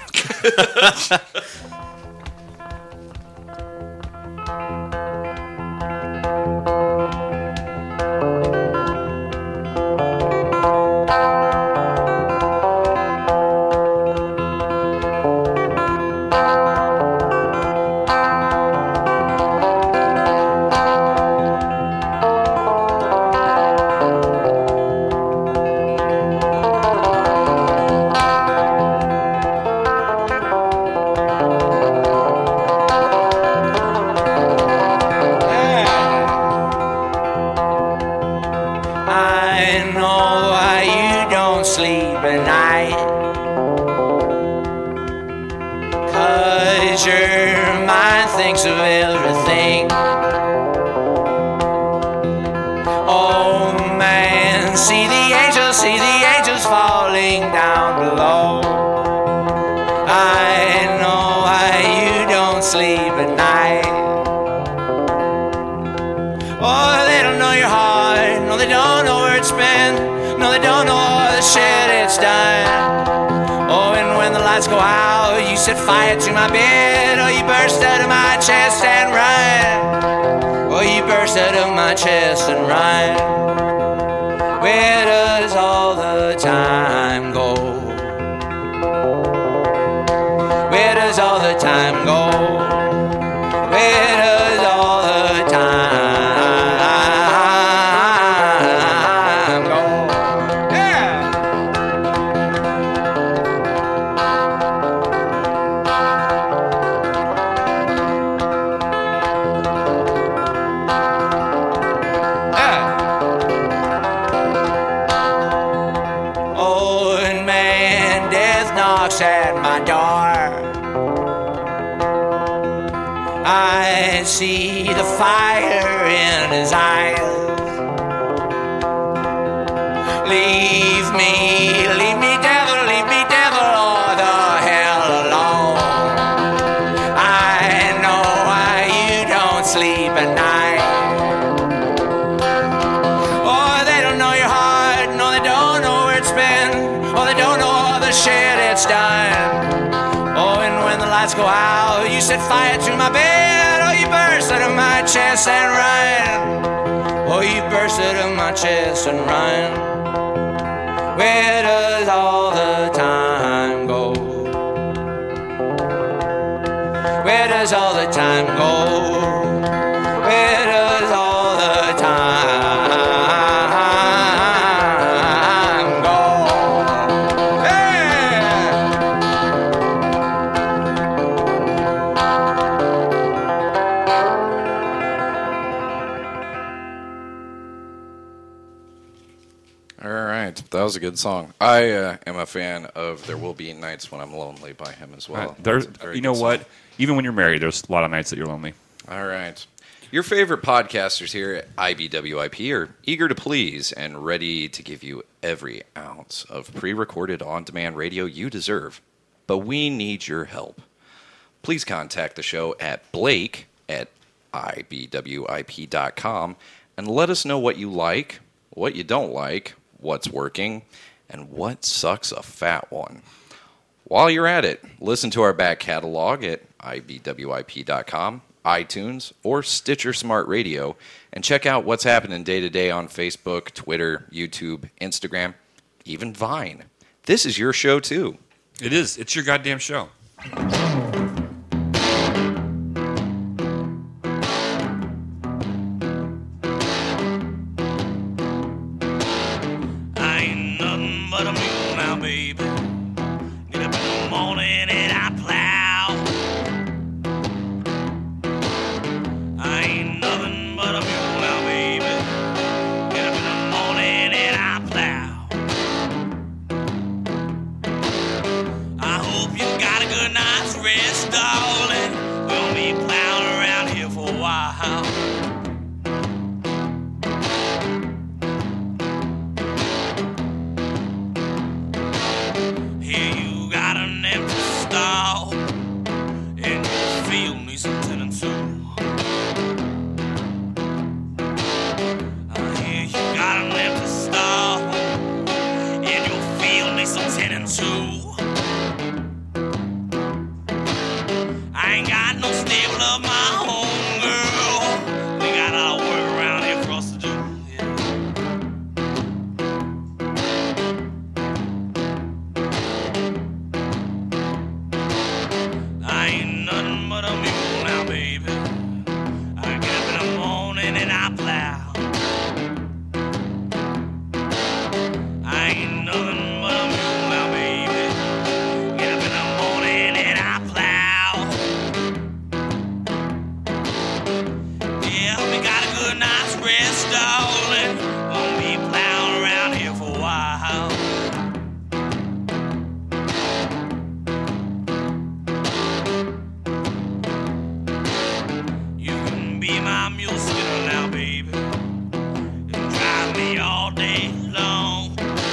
I know why you don't sleep at night. 'Cause your mind thinks of everything. Oh man, see the angels falling down below. I know why you don't sleep at night. Oh, they don't know your heart. No, they don't know where it's been. No, they don't know all the shit it's done. Oh, and when the lights go out, you set fire to my bed. Oh, you burst out of my chest and run. Oh, you burst out of my chest and run. Where does all the time go? Where does all the time go? Where does all the time go? Yeah! Yeah! Oh, knocks at my door. I see the fire in his eyes. Leave me, devil, or the hell alone. I know why you don't sleep at night. Oh, they don't know your heart, no, they don't know where it's been, or they don't know all the shit it's done. Oh, and when the lights go out, you set fire to my bed, oh, you burst out of my chest and run. Oh, you burst out of my chest and run. Where does all the time go? Where does all the time go? Where does all the time go? Yeah!
All right, that was a good song. I am a fan of "There Will Be Nights When I'm Lonely" by him as well.
There's,
That's a very
you know
good
what?
song.
Even when you're married, there's a lot of nights that you're lonely.
All right. Your favorite podcasters here at IBWIP are eager to please and ready to give you every ounce of pre-recorded on-demand radio you deserve. But we need your help. Please contact the show at blake@ibwip.com and let us know what you like, what you don't like, what's working, and what sucks a fat one. While you're at it, listen to our back catalog at ibwip.com, iTunes, or Stitcher Smart Radio, and check out what's happening day to day on Facebook, Twitter, YouTube, Instagram, even Vine. This is your show, too.
It is. It's your goddamn show.
I ain't nothing but a mule now, baby. Get up in the morning and I plow. I ain't nothing but a mule now, baby. Get up in the morning and I plow. I hope you got a good night's rest, darling. We'll be plowing around here for a while. Here you got an empty stall, and you feel me some tenant too. I hear you got an empty stall, and you feel me some tenant too. I ain't got no stable of my own, girl. We got a lot of work around here for us to do. Yeah. I ain't nothing but a mule now, baby. I get up in the morning and I plow. I ain't nothing but a mule now, baby. Get up in the morning and I plow. Yeah, we got a good night's rest, darling. Gonna be plowing around here for a while. You can be my mule skinner now, baby. And drive me all day long.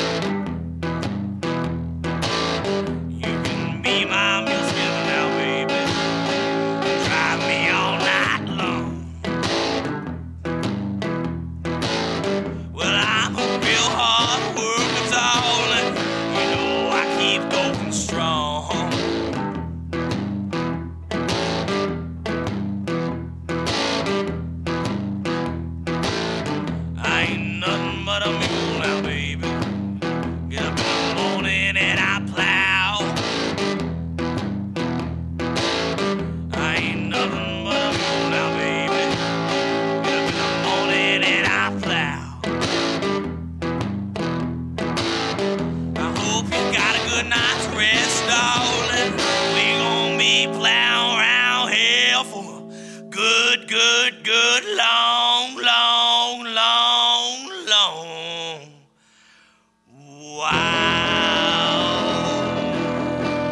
You can be my mule skinner now, baby. And drive me all night long. Well, I'm a real hard worker, darling. You know I keep going strong. I ain't nothing but a mule now, baby. Get up in the morning and I plow. I ain't nothing but a mule now, baby. Get up in the morning and I plow. I hope you got a good night's rest, darling. We gon' be plowing around here for good, good, good, long, long, long, long. Wow.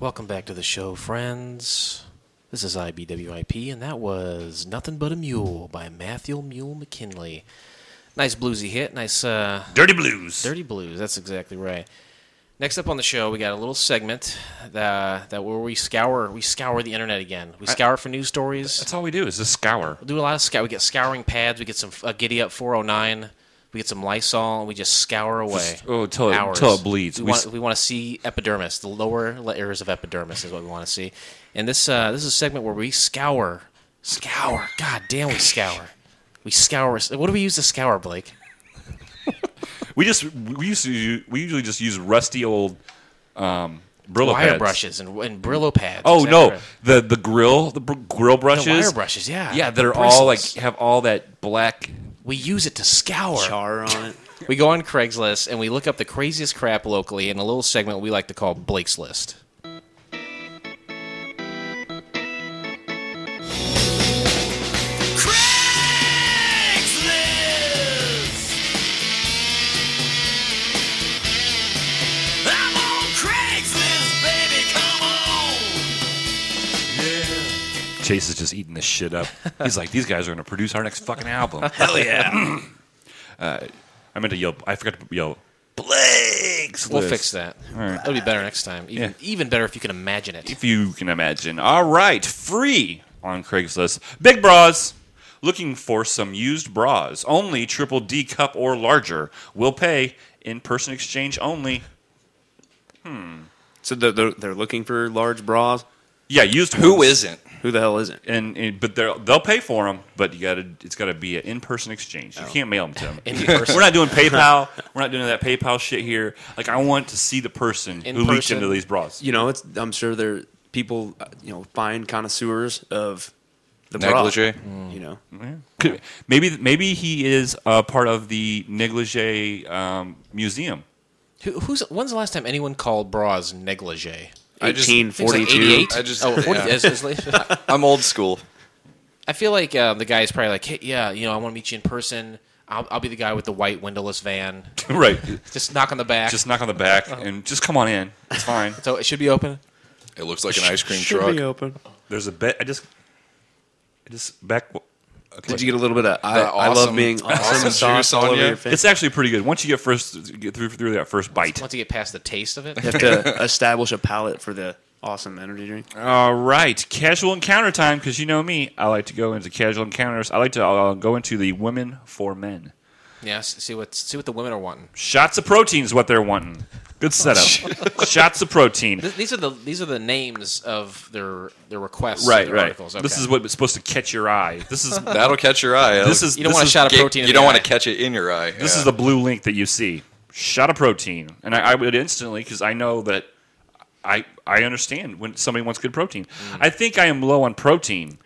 Welcome back to the show, friends. This is IBWIP, and that was Nothing But a Mule by Matthew Mule McKinley. Nice bluesy hit. Nice
Dirty Blues.
dirty blues. That's exactly right. Next up on the show, we got a little segment that where we scour the internet again. We scour for news stories.
That's all we do is just scour.
We do a lot of scour. We get scouring pads. We get some Giddy Up 409. We get some Lysol, and we just scour away.
Until
Hours.
it bleeds.
We want to see epidermis. The lower layers of epidermis is what we want to see. And this is a segment where we scour. God damn, we scour. We scour. What do we use to scour, Blake?
We usually just use rusty old Brillo
Wire
pads.
brushes and Brillo pads.
Oh
exactly.
no, the grill brushes.
The wire brushes, yeah.
Yeah, that are
Bristles.
all like have all that black.
We use it to scour.
Char on it.
We go on Craigslist and we look up the craziest crap locally in a little segment we like to call Blake's List.
I'm on Craigslist, baby, come on.
Chase is just eating this shit up. He's like, these guys are going to produce our next fucking album.
Hell yeah.
I meant to yell. I forgot to yell. Blake's
We'll
List.
fix that.
right.
It'll be better next time. Even better if you can imagine it.
If you can imagine. All right, free on Craigslist. Big Bras. Looking for some used bras. Only triple D cup or larger. Will pay. In-person exchange only.
So they're looking for large bras?
Yeah, used
Who
ones.
isn't?
Who the hell isn't?
But they'll pay for them. But it's got to be an in-person exchange. You can't mail them to them.
In-person.
We're not doing PayPal. We're not doing that PayPal shit here. Like I want to see the person
In
who leaked
person.
into these bras.
You know, I'm sure there people, fine connoisseurs of the
Negligee.
bra. You know,
Maybe he is a part of the negligee museum.
When's the last time anyone called bras negligee?
I just-
1842.
88?
I just-
40,
yeah.
as late-
I'm old school.
I feel like the guy's probably like, hey, yeah, I want to meet you in person. I'll be the guy with the white windowless van.
Right.
Just knock on the back.
Just knock on the back and just come on in. It's fine.
So it should be open.
It looks like an ice cream
Should
truck.
be open.
There's a bed. I just back. Okay.
Did you get a little bit of I
awesome-
love being awesome sauce
juice
all
on
over
you?
your face?
It's actually pretty good. Once you get through that first bite.
Once you get past the taste of it.
You have to establish a palate for the awesome energy drink.
All right, casual encounter time. Because you know me, I like to go into casual encounters. I like to go into the women for men.
Yeah, see what the women are wanting.
Shots of protein is what they're wanting. Good setup. Shots of protein.
These are the names of their requests.
Right,
their
right.
Articles. Okay.
This is what's supposed to catch your eye. This is
That'll catch your eye.
this is
You don't
this
want a
is-
shot of protein.
You
in
don't
the
want
eye.
to catch it in your eye.
This
Yeah.
is the blue link that you see. Shot of protein, and I would instantly because I know that I understand when somebody wants good protein. I think I am low on protein.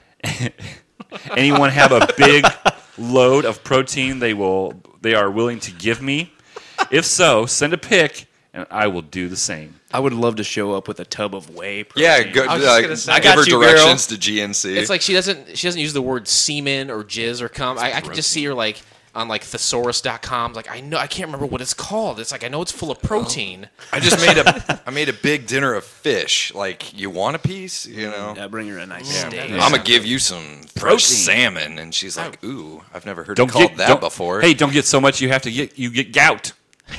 Anyone have a big load of protein they are willing to give me? If so, send a pic, and I will do the same.
I would love to show up with a tub of whey protein.
Yeah, go,
I was just gonna say- I
give
got
her
you, girl.
directions to GNC.
It's like she doesn't use the word semen or jizz or cum. I can just see her like on like thesaurus.com. Like I can't remember what it's called. It's like I know it's full of protein.
I made a big dinner of fish. Like, you want a piece? You know?
Yeah, bring her a nice steak.
Yeah.
I'm gonna give you some fresh
Protein.
salmon, and she's like, "Ooh, I've never heard
Don't
it called
get
that
don't-
before."
Hey, don't get so much. You get gout.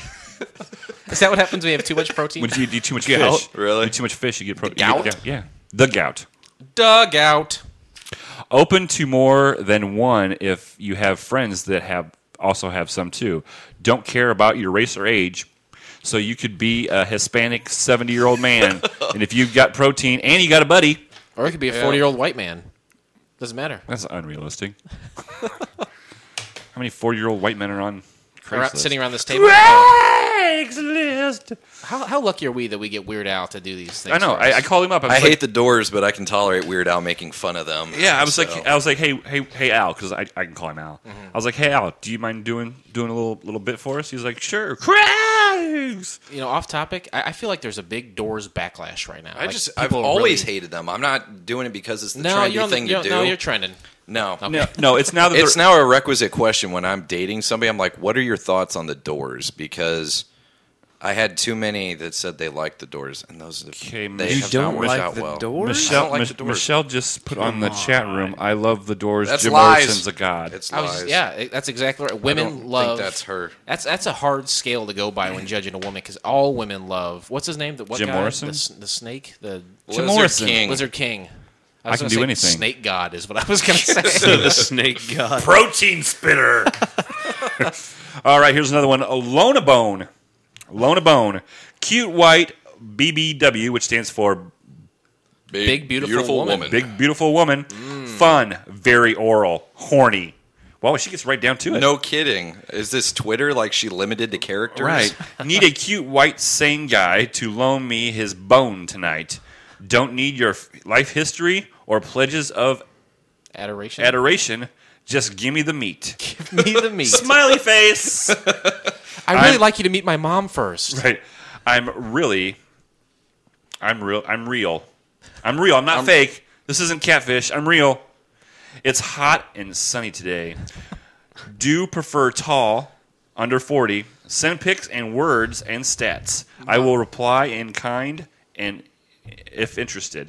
Is that what happens when you have too much protein?
When you eat too much
Gout?
fish,
Really?
You eat too much fish, you get protein.
gout?
Yeah, the gout.
Dugout.
Open to more than one if you have friends that also have some too. Don't care about your race or age. So you could be a Hispanic 70-year-old man, and if you've got protein and you got a buddy,
Or it could be a 40-year-old white man. Doesn't matter.
that's unrealistic. How many 40-year-old white men are on Craigslist?
Sitting around this table.
Craigslist.
How lucky are we that we get Weird Al to do these things?
I know.
for us?
I called him up.
I hate the Doors, but I can tolerate Weird Al making fun of them.
Yeah, I was
So-
like, hey, Al, because I can call him Al. I was like, hey, Al, do you mind doing a little bit for us? He's like, sure. Craigs.
Off topic. I feel like there's a big Doors backlash right now. Like,
I've
people
always
really-
hated them. I'm not doing it because it's the
No,
trendy
you're on the,
thing
you're,
to do.
no, you're trending.
No.
No, it's now that
It's
they're-
now a requisite question when I'm dating somebody. I'm like, what are your thoughts on the Doors? Because I had too many that said they liked the Doors, and those
Okay,
they
You
have
don't
not worked
like
out
the
well.
Doors?
I don't like the Doors.
Michelle just put on the chat room, I love the Doors.
That's
Jim
lies.
Morrison's a god.
It's
I was
lies.
just, yeah, that's exactly right.
I
Women
don't
love.
think that's her.
That's a hard scale to go by when judging a woman because all women love. What's his name? What
Jim
guy?
Morrison?
The snake. The
Lizard
Morrison.
King.
Lizard King.
I can
gonna
do
say
anything.
Snake God is what I was going to say.
The snake god.
Protein spitter. All right, here's another one. Lona Bone. Lona Bone. Cute white BBW, which stands for
Big, beautiful woman.
Big Beautiful Woman. Fun. Very oral. Horny. Well, she gets right down to it.
No kidding. Is this Twitter like she limited the characters?
Right. Need a cute white sane guy to loan me his bone tonight. Don't need your life history or pledges of
Adoration.
adoration. Just give me the meat.
Give me the meat.
Smiley face.
I really like you to meet my mom first.
Right. I'm real. I'm real. I'm not fake. This isn't catfish. I'm real. It's hot and sunny today. Do prefer tall, under 40. Send pics and words and stats. I will reply in kind and if interested.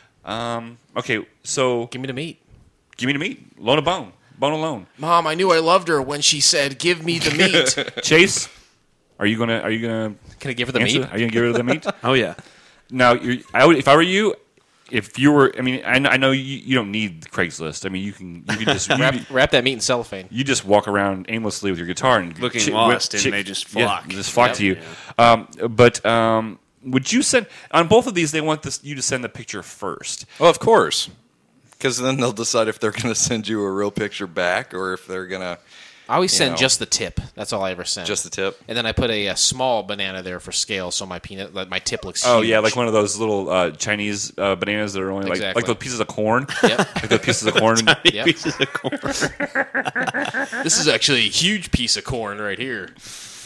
Okay, so
Give me the meat.
give me the meat. Loan a bone. Bone alone.
Mom, I knew I loved her when she said, "Give me the meat."
Chase, are you gonna
Can I give her the
answer?
meat?
Are you gonna give her the meat?
Oh yeah.
Now, if I were you, if you were, I mean, I know you don't need Craigslist. I mean, you can just
Wrap that meat in cellophane.
you just walk around aimlessly with your guitar and
Looking lost, and they just flock.
Yeah, just flock to you. But would you send on both of these? They want you to send the picture first.
Well, of course. Because then they'll decide if they're going to send you a real picture back or if they're going to
I always send
know.
just the tip. That's all I ever send.
just the tip.
And then I put a small banana there for scale, so my tip looks
Oh
huge.
yeah, like one of those little Chinese bananas that are only
Exactly.
like those pieces of corn.
Yep.
Like the pieces of corn.
Yep.
Pieces of corn.
This is actually a huge piece of corn right here.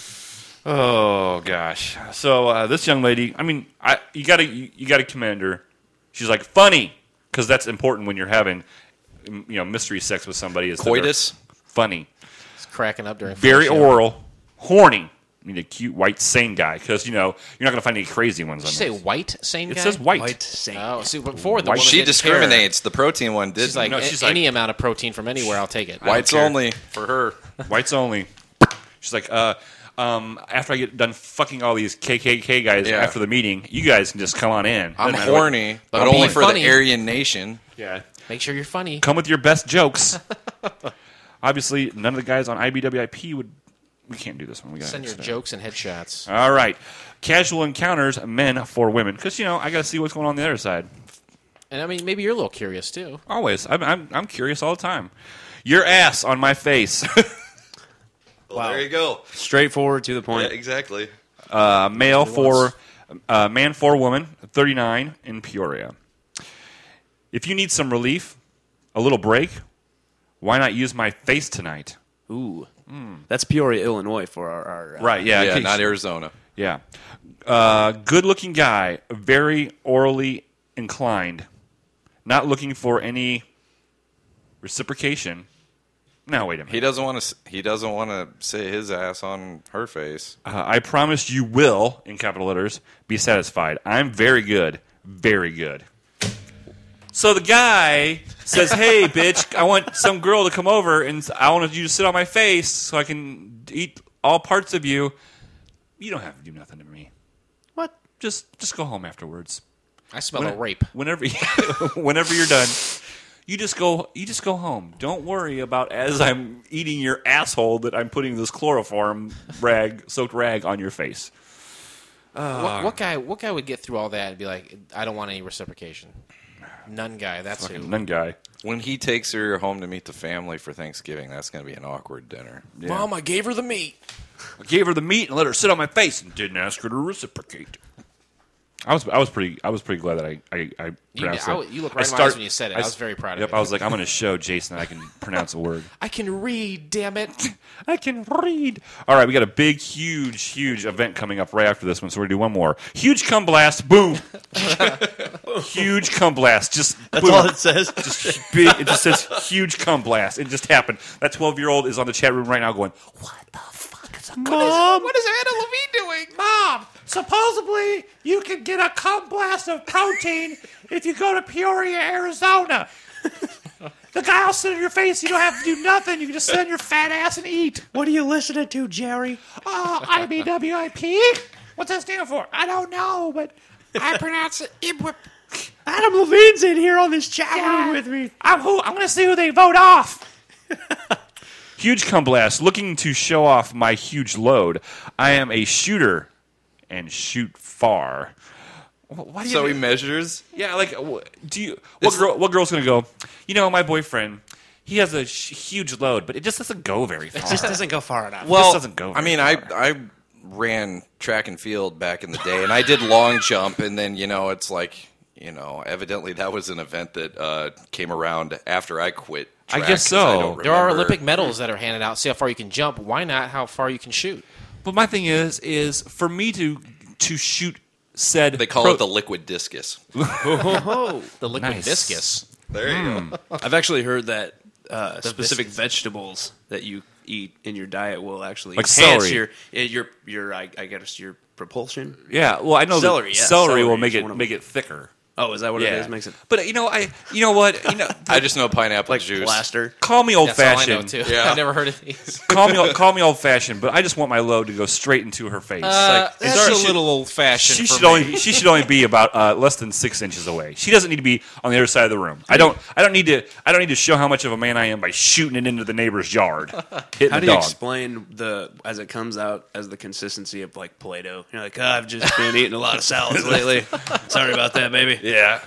Oh gosh. So this young lady, I mean, you gotta commend her. She's like funny because that's important when you're having, mystery sex with somebody. Is that they're
Coitus.
funny,
It's cracking up during
very
first show.
oral, horny. I mean, a cute white sane guy because you're not gonna find any crazy ones on
Did you say
this.
white sane
It
guy?
says white.
White saint.
Oh, see, but before the
White-
woman
She
didn't
discriminates. The protein one
care.
did.
She's like,
No, she's
any amount of protein from anywhere, I'll take it.
White's
care.
only for her.
Whites only. She's like, after I get done fucking all these KKK guys
Yeah.
after the meeting, you guys can just come on in.
I'm
Doesn't matter what-
horny, but
But
only
be
for
funny.
the Aryan Nation.
Yeah.
Make sure you're funny.
Come with your best jokes. Obviously, none of the guys on IBWIP would. We can't do this one. We got
Send your jokes and headshots.
All right. Casual encounters, men for women. Because I got to see what's going on the other side.
And I mean, maybe you're a little curious too.
Always. I'm curious all the time. Your ass on my face.
Well, there you go.
Straightforward to the
Yeah,
point.
exactly.
Man for woman, 39 in Peoria. If you need some relief, a little break, why not use my face tonight?
Ooh. That's Peoria, Illinois for our
Right, yeah.
Yeah,
okay,
not Arizona.
Yeah. Good-looking guy, very orally inclined, not looking for any reciprocation. No, wait a minute.
He doesn't want to. He doesn't want to sit his ass on her face.
I promise you will, in capital letters, be satisfied. I'm very good. Very good. So the guy says, hey, bitch, I want some girl to come over, and I want you to sit on my face so I can eat all parts of you. You don't have to do nothing to me.
What?
Just go home afterwards.
I smell a rape.
Whenever you're done, you just go home. Don't worry about as I'm eating your asshole that I'm putting this chloroform soaked rag on your face.
What guy would get through all that and be like, I don't want any reciprocation? None guy. That's who.
None guy.
When he takes her home to meet the family for Thanksgiving, that's going to be an awkward dinner.
Yeah.
Mom, I gave her the meat.
I gave her the meat and let her sit on my face and didn't ask her to reciprocate. I was pretty glad that I pronounced that.
You look right in my eyes when you said it. I was very proud of
Yep,
it.
I was like, I'm going to show Jason that I can pronounce a word.
I can read, damn it.
I can read. All right, we got a big, huge event coming up right after this one, so we're going to do one more. Huge cum blast, boom. Huge cum blast, just
That's
boom.
all it says.
Just big, it just says huge cum blast. It just happened. That 12-year-old is on the chat room right now going, what the fuck is
Mom,
What is Anna Levine doing?
Mom, supposedly you can get a cum blast of protein if you go to Peoria, Arizona. The guy will sit in your face. You don't have to do nothing. You can just sit on your fat ass and eat.
What are you listening to, Jerry?
IBWIP? What's that stand for? I don't know, but I pronounce it IBWIP.
Adam Levine's in here on this chat room with me.
I'm going to see who they vote off.
Huge cum blast. Looking to show off my huge load. I am a shooter and shoot far. Why do you
So he measures.
Yeah, like, do you? What girl's gonna go? You know, my boyfriend, he has a huge load, but it just doesn't go very far.
It just doesn't go far enough.
Well,
doesn't go
I
very
mean, I ran track and field back in the day, and I did long jump, and then it's like evidently that was an event that came around after I quit.
I
track,
guess
'cause
so.
don't
There are
remember.
Olympic medals that are handed out. See how far you can jump. Why not how far you can shoot?
But my thing is for me to shoot said.
They call it the liquid discus.
The liquid
Nice.
discus.
There you go.
I've actually heard that specific vegetables that you eat in your diet will actually
Like
enhance
celery.
your I guess your propulsion.
Yeah, well, I know
Celery,
that
yeah,
celery
celery
will
is
make
one of
it make it thicker.
Oh, is that what
Yeah,
it is? Makes it
But you know what?
I just know pineapple
like
juice.
plaster.
Call me old
That's all I know
fashioned.
too.
Yeah.
I've never heard of these.
Call me old fashioned, but I just want my load to go straight into her face.
That's
she
a
should-
little old fashioned.
She should only be about less than 6 inches away. She doesn't need to be on the other side of the room. I don't need to show how much of a man I am by shooting it into the neighbor's yard. Hitting
How
the
do you
dog.
explain as it comes out as the consistency of like Play-Doh? You're like, I've just been eating a lot of salads lately. Sorry about that, baby.
Yeah,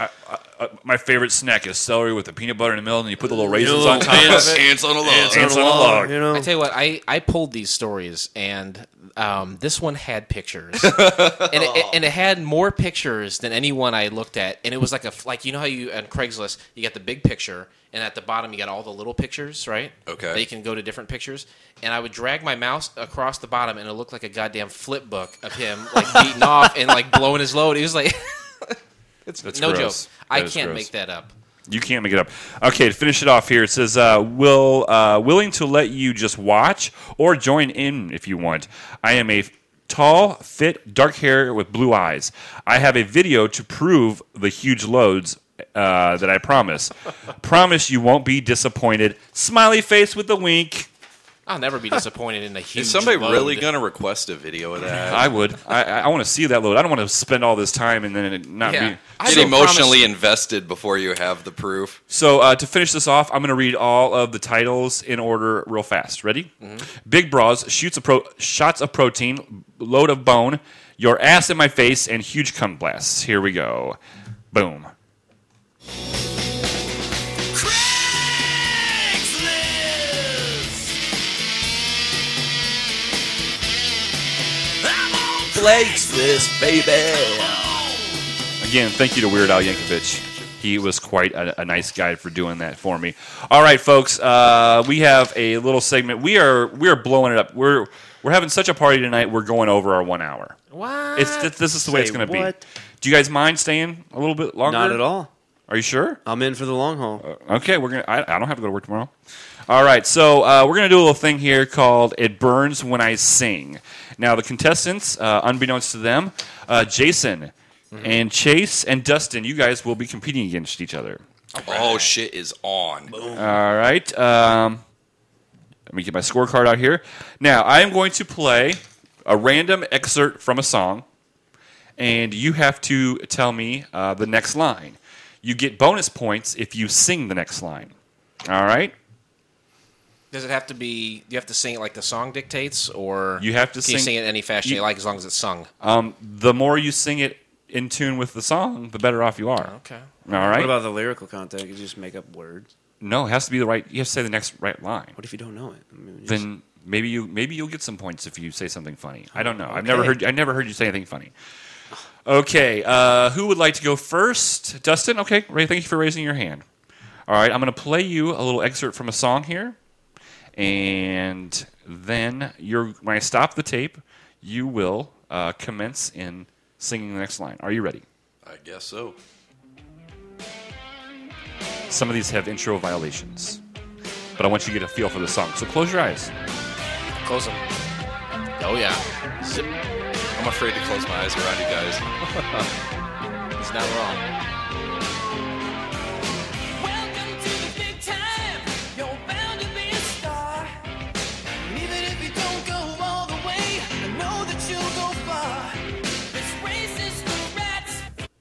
my favorite snack is celery with the peanut butter in the middle, and you put the little raisins
little
on top of
ants.
it.
Ants on a log.
Ants on a log.
You know,
I tell you what, I pulled these stories, and this one had pictures, and it had more pictures than any one I looked at, and it was like you know how you on Craigslist you got the big picture, and at the bottom you got all the little pictures, right?
Okay.
They can go to different pictures, and I would drag my mouse across the bottom, and it looked like a goddamn flip book of him like beating off and like blowing his load. It was like, it's
That's
no
gross.
joke. I
That is
can't
gross.
make that up.
You can't make it up. Okay, to finish it off here, it says, willing to let you just watch or join in if you want. I am a tall, fit, dark hair with blue eyes. I have a video to prove the huge loads that I promise. Promise you won't be disappointed. Smiley face with a wink.
I'll never be disappointed in a huge.
Is somebody
load.
really going to request a video of that?
I would. I want to see that load. I don't want to spend all this time and then it not
Yeah.
be...
I
Get
don't
emotionally
promise-
invested before you have the proof.
So to finish this off, I'm going to read all of the titles in order real fast. Ready? Big Bras, shots of protein, load of bone, your ass in my face, and huge cum blasts. Here we go. Boom.
Craigslist, baby.
Again, thank you to Weird Al Yankovic. He was quite a nice guy for doing that for me. All right, folks, we have a little segment. We are blowing it up. We're having such a party tonight. We're going over our 1 hour.
What?
This is the way it's
Say
going to be.
what?
Do you guys mind staying a little bit longer?
Not at all.
Are you sure?
I'm in for the long haul.
Okay, we're gonna. I don't have to go to work tomorrow. All right, so we're gonna do a little thing here called "It Burns When I Sing." Now, the contestants, unbeknownst to them, Jason and Chase and Dustin, you guys will be competing against each other.
Oh, shit is on.
All right. Let me get my scorecard out here. Now, I am going to play a random excerpt from a song, and you have to tell me the next line. You get bonus points if you sing the next line. All right?
Does it have to be? Do you have to sing it like the song dictates, or
You have to
can you
sing-
sing it in any fashion you like as long as it's sung?
The more you sing it in tune with the song, the better off you are.
Okay.
All right?
What about the lyrical content? You just make up words.
No, it has to be the right. You have to say the next right line.
What if you don't know it? I mean,
Then maybe you'll get some points if you say something funny. I don't know. I never heard you say anything funny. Okay, who would like to go first? Dustin? Okay, Ray, thank you for raising your hand. All right, I'm going to play you a little excerpt from a song here, and then when I stop the tape, you will commence in singing the next line. Are you ready?
I guess so.
Some of these have intro violations, but I want you to get a feel for the song. So close your eyes.
Close them. Oh, yeah. Zip.
I'm afraid to close my eyes around you guys.
He's not wrong.
Welcome to the big time. You're bound to be a star. And even if you don't go all the way, I know that you'll go far. This race is for rats.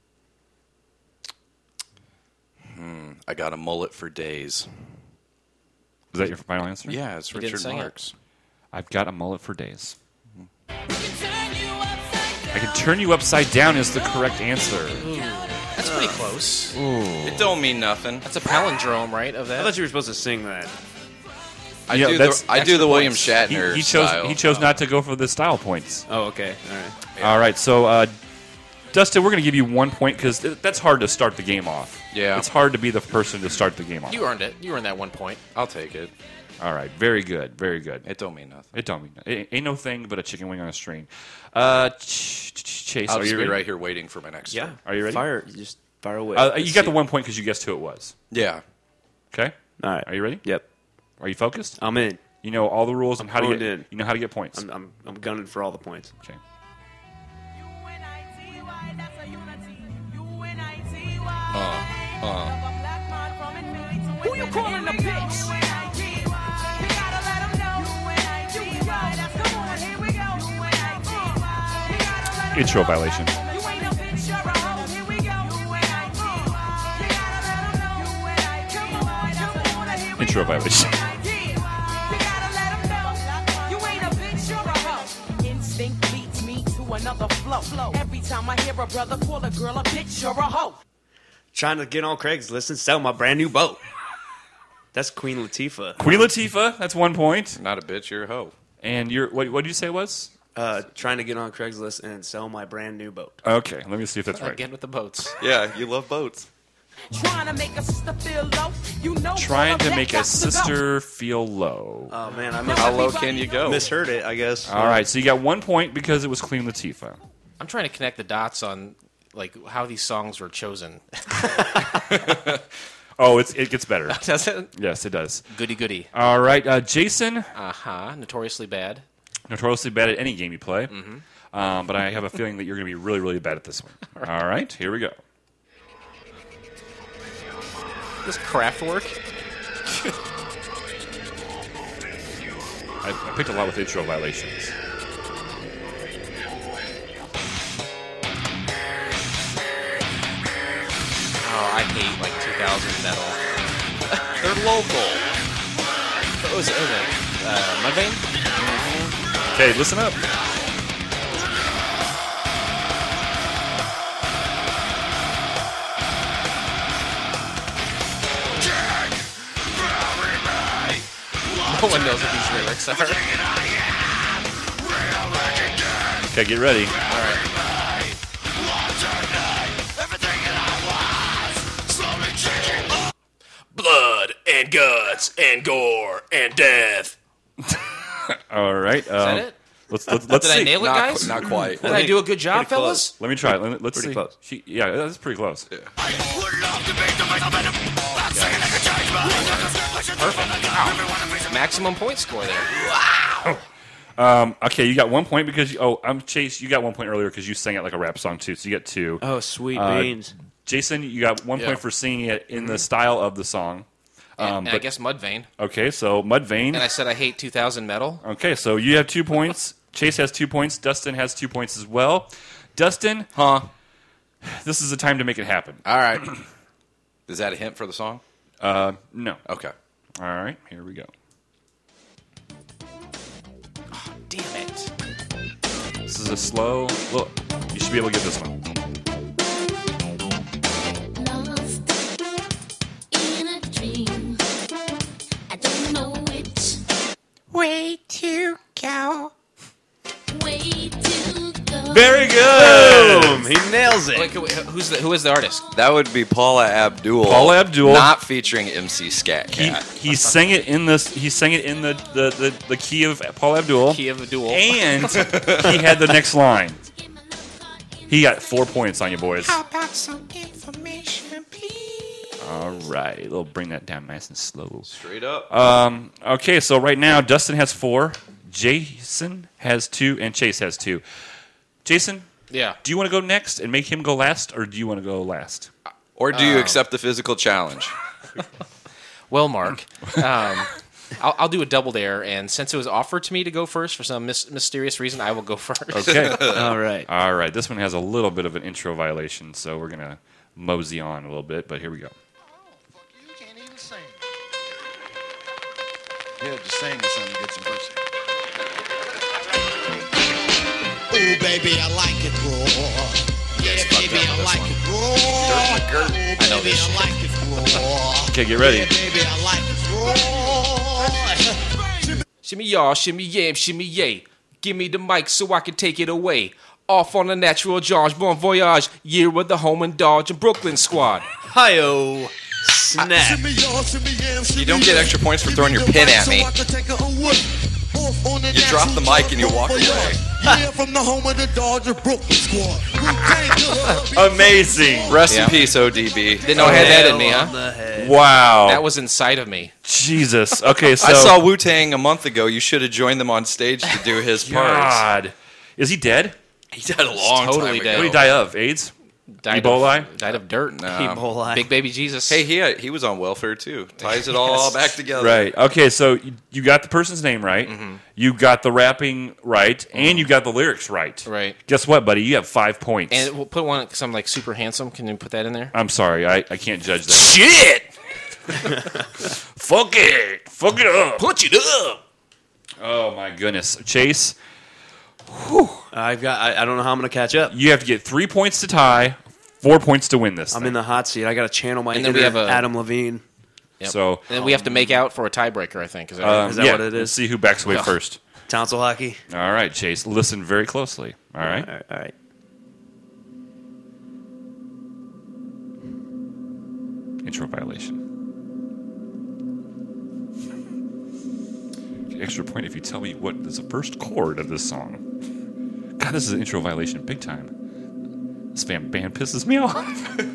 I got a mullet for days.
Is that your final answer?
Yeah, it's
He didn't
Richard
sing it.
Marx.
I've got a mullet for days.
We can turn you upside down.
I can turn you upside down is the correct answer.
That's pretty close.
It don't mean nothing.
That's a palindrome, right, of
I
that?
thought you were supposed to sing that.
I
Yeah,
do
that's
the
extra
William
points.
Shatner
He
style.
chose not to go for the style points.
Oh, okay. All right.
All right, so Dustin, we're going to give you 1 point because that's hard to start the game off.
Yeah.
It's hard to be the person to start the game off.
You earned it. You earned that 1 point.
I'll take it.
All right, very good, very good.
It don't mean nothing.
It don't mean it ain't no thing but a chicken wing on a string. Chase,
I'll
are
just
you
be
ready?
right here waiting for my next
Yeah.
turn.
Are you ready?
Just fire away.
You
Let's
got
see.
the 1 point because you guessed who it was.
Yeah.
Okay.
All right.
Are you ready?
Yep.
Are you focused?
I'm in.
You know all the rules and how to
honed
get.
in.
You know how to get points.
I'm gunning for all the points.
Okay.
Who you calling a bitch?
Intro violation. Intro violation.
Instinct beats me to another flow. Every time I hear a brother call a girl a bitch, you're a hoe.
Trying to get on Craigslist and sell my brand new boat. That's Queen Latifah.
Queen Latifah. That's 1 point.
Not a bitch, you're a hoe.
And you're what did you say it was?
Trying to get on Craigslist and sell my brand new boat.
Okay, let me see if that's right.
Again with the boats.
Yeah, you love boats.
Trying to make a sister feel low. You know,
Trying to
that
make a
got to go.
sister feel low.
Oh man, I
How low can you go?
misheard it. I guess.
All right, so you got 1 point because it was Queen Latifah.
I'm trying to connect the dots on like how these songs were chosen.
Oh, it gets better.
Does it?
Yes, it does.
Goody goody.
All right, Jason,
Notoriously bad.
notoriously bad at any game you play, but I have a feeling that you're going to be really, really bad at this one. All right, here we go.
This craft work.
I picked a lot with intro violations.
Oh, I hate like 2000 metal.
They're local.
What was it? Mudvayne?
Okay, listen up.
No one knows what these lyrics are.
Okay, get ready.
All right. Blood and guts and gore and death.
All right. Is
that it?
Let's
Did
see.
I nail it, guys?
Not quite.
Did I do a good job,
Pretty close.
fellas?
Let me try it. Let's
Pretty
see.
close.
Yeah, that's pretty close.
Maximum point score there.
Okay, you got 1 point because Chase. You got 1 point earlier because you sang it like a rap song too. So you get 2.
Oh, sweet beans.
Jason, you got 1
Yeah.
point for singing it in the style of the song.
And I guess Mudvayne.
Okay, so Mudvayne.
And I said I hate 2000 metal.
Okay, so you have 2 points. Chase has 2 points. Dustin has 2 points as well. Dustin, this is the time to make it happen.
All right. Is that a hint for the song?
No.
Okay.
All right, here we go.
Damn it.
This is a slow. Look, you should be able to get this one.
Lost in a dream. I don't know which
Way to go.
way to go.
Very good.
Boom! He nails it.
Wait, who is the artist?
That would be Paula Abdul.
Paula Abdul.
Not featuring MC Scat Cat.
He sang it in this. He sang it in the key of Paul Abdul.
Key of the Duel.
And he had the next line. He got 4 points on you, boys.
How about some information, please?
All right, we'll bring that down nice and slow.
Straight up.
Okay, so right now Dustin has 4, Jason has 2, and Chase has 2. Jason,
Yeah.
do you want to go next and make him go last, or do you want to go last?
Or do you accept the physical challenge?
Well, Mark, I'll do a double dare, and since it was offered to me to go first for some mysterious reason, I will go first.
Okay.
All right.
All right. This one has a little bit of an intro violation, so we're going to mosey on a little bit, but here we go.
You can't even sing. Yeah, just sing or something, get some pussy. Ooh, baby, I like it raw. Yeah, baby, I like it raw.
I know this shit.
I like it raw.
Okay, get ready.
Yeah, baby, I like it raw.
Shimmy y'all, shimmy yam, shimmy yay. Give me the mic so I can take it away. Off on a natural charge, bon voyage. Year with the home and Dodge and Brooklyn squad.
Hi-oh. Snap.
You don't get extra points for throwing your pin at me. You drop the mic and you walk away.
Yeah, from the home of the Dodger Brooklyn squad.
Amazing.
Rest
Yeah.
in peace, ODB.
Didn't know I had that in me,
Nail on
huh?
the head.
Wow.
That was inside of me.
Jesus. Okay, so
I saw Wu-Tang a month ago. You should have joined them on stage to do his parts.
God. Is he dead?
He died a long
Totally
time ago.
dead.
What did he die of? AIDS?
Died of dirt.
Ebola.
Big baby Jesus.
Hey, he was on welfare too. Ties it all back together.
Right. Okay, so you got the person's name right. You got the rapping right, and you got the lyrics right.
Right.
Guess what, buddy? You have 5 points.
And we'll put one, some like super handsome. Can you put that in there?
I'm sorry, I can't judge that.
Shit!
Fuck it. Fuck it up.
Put it up!
Oh, my goodness. Chase,
I don't know how I'm going to catch up.
you have to get 3 points to tie, 4 points to win this
I'm
thing.
in the hot seat. I got to channel my
And then we
inner
have a-
Adam Levine.
Yep.
So,
And then we have to make out for a tiebreaker, I think. Is that right?
Is that
yeah,
what it
let's
is?
see who backs away first.
Tonsil hockey.
All right, Chase, listen very closely. All right?
All right.
Intro violation. Extra point if you tell me what is the first chord of this song. God, this is an intro violation big time. This band pisses me off.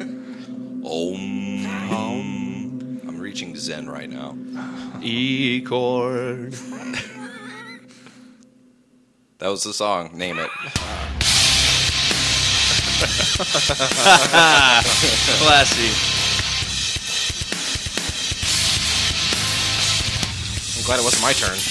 I'm reaching Zen right now.
E chord.
That was the song. Name it.
Classy.
I'm glad it wasn't my turn.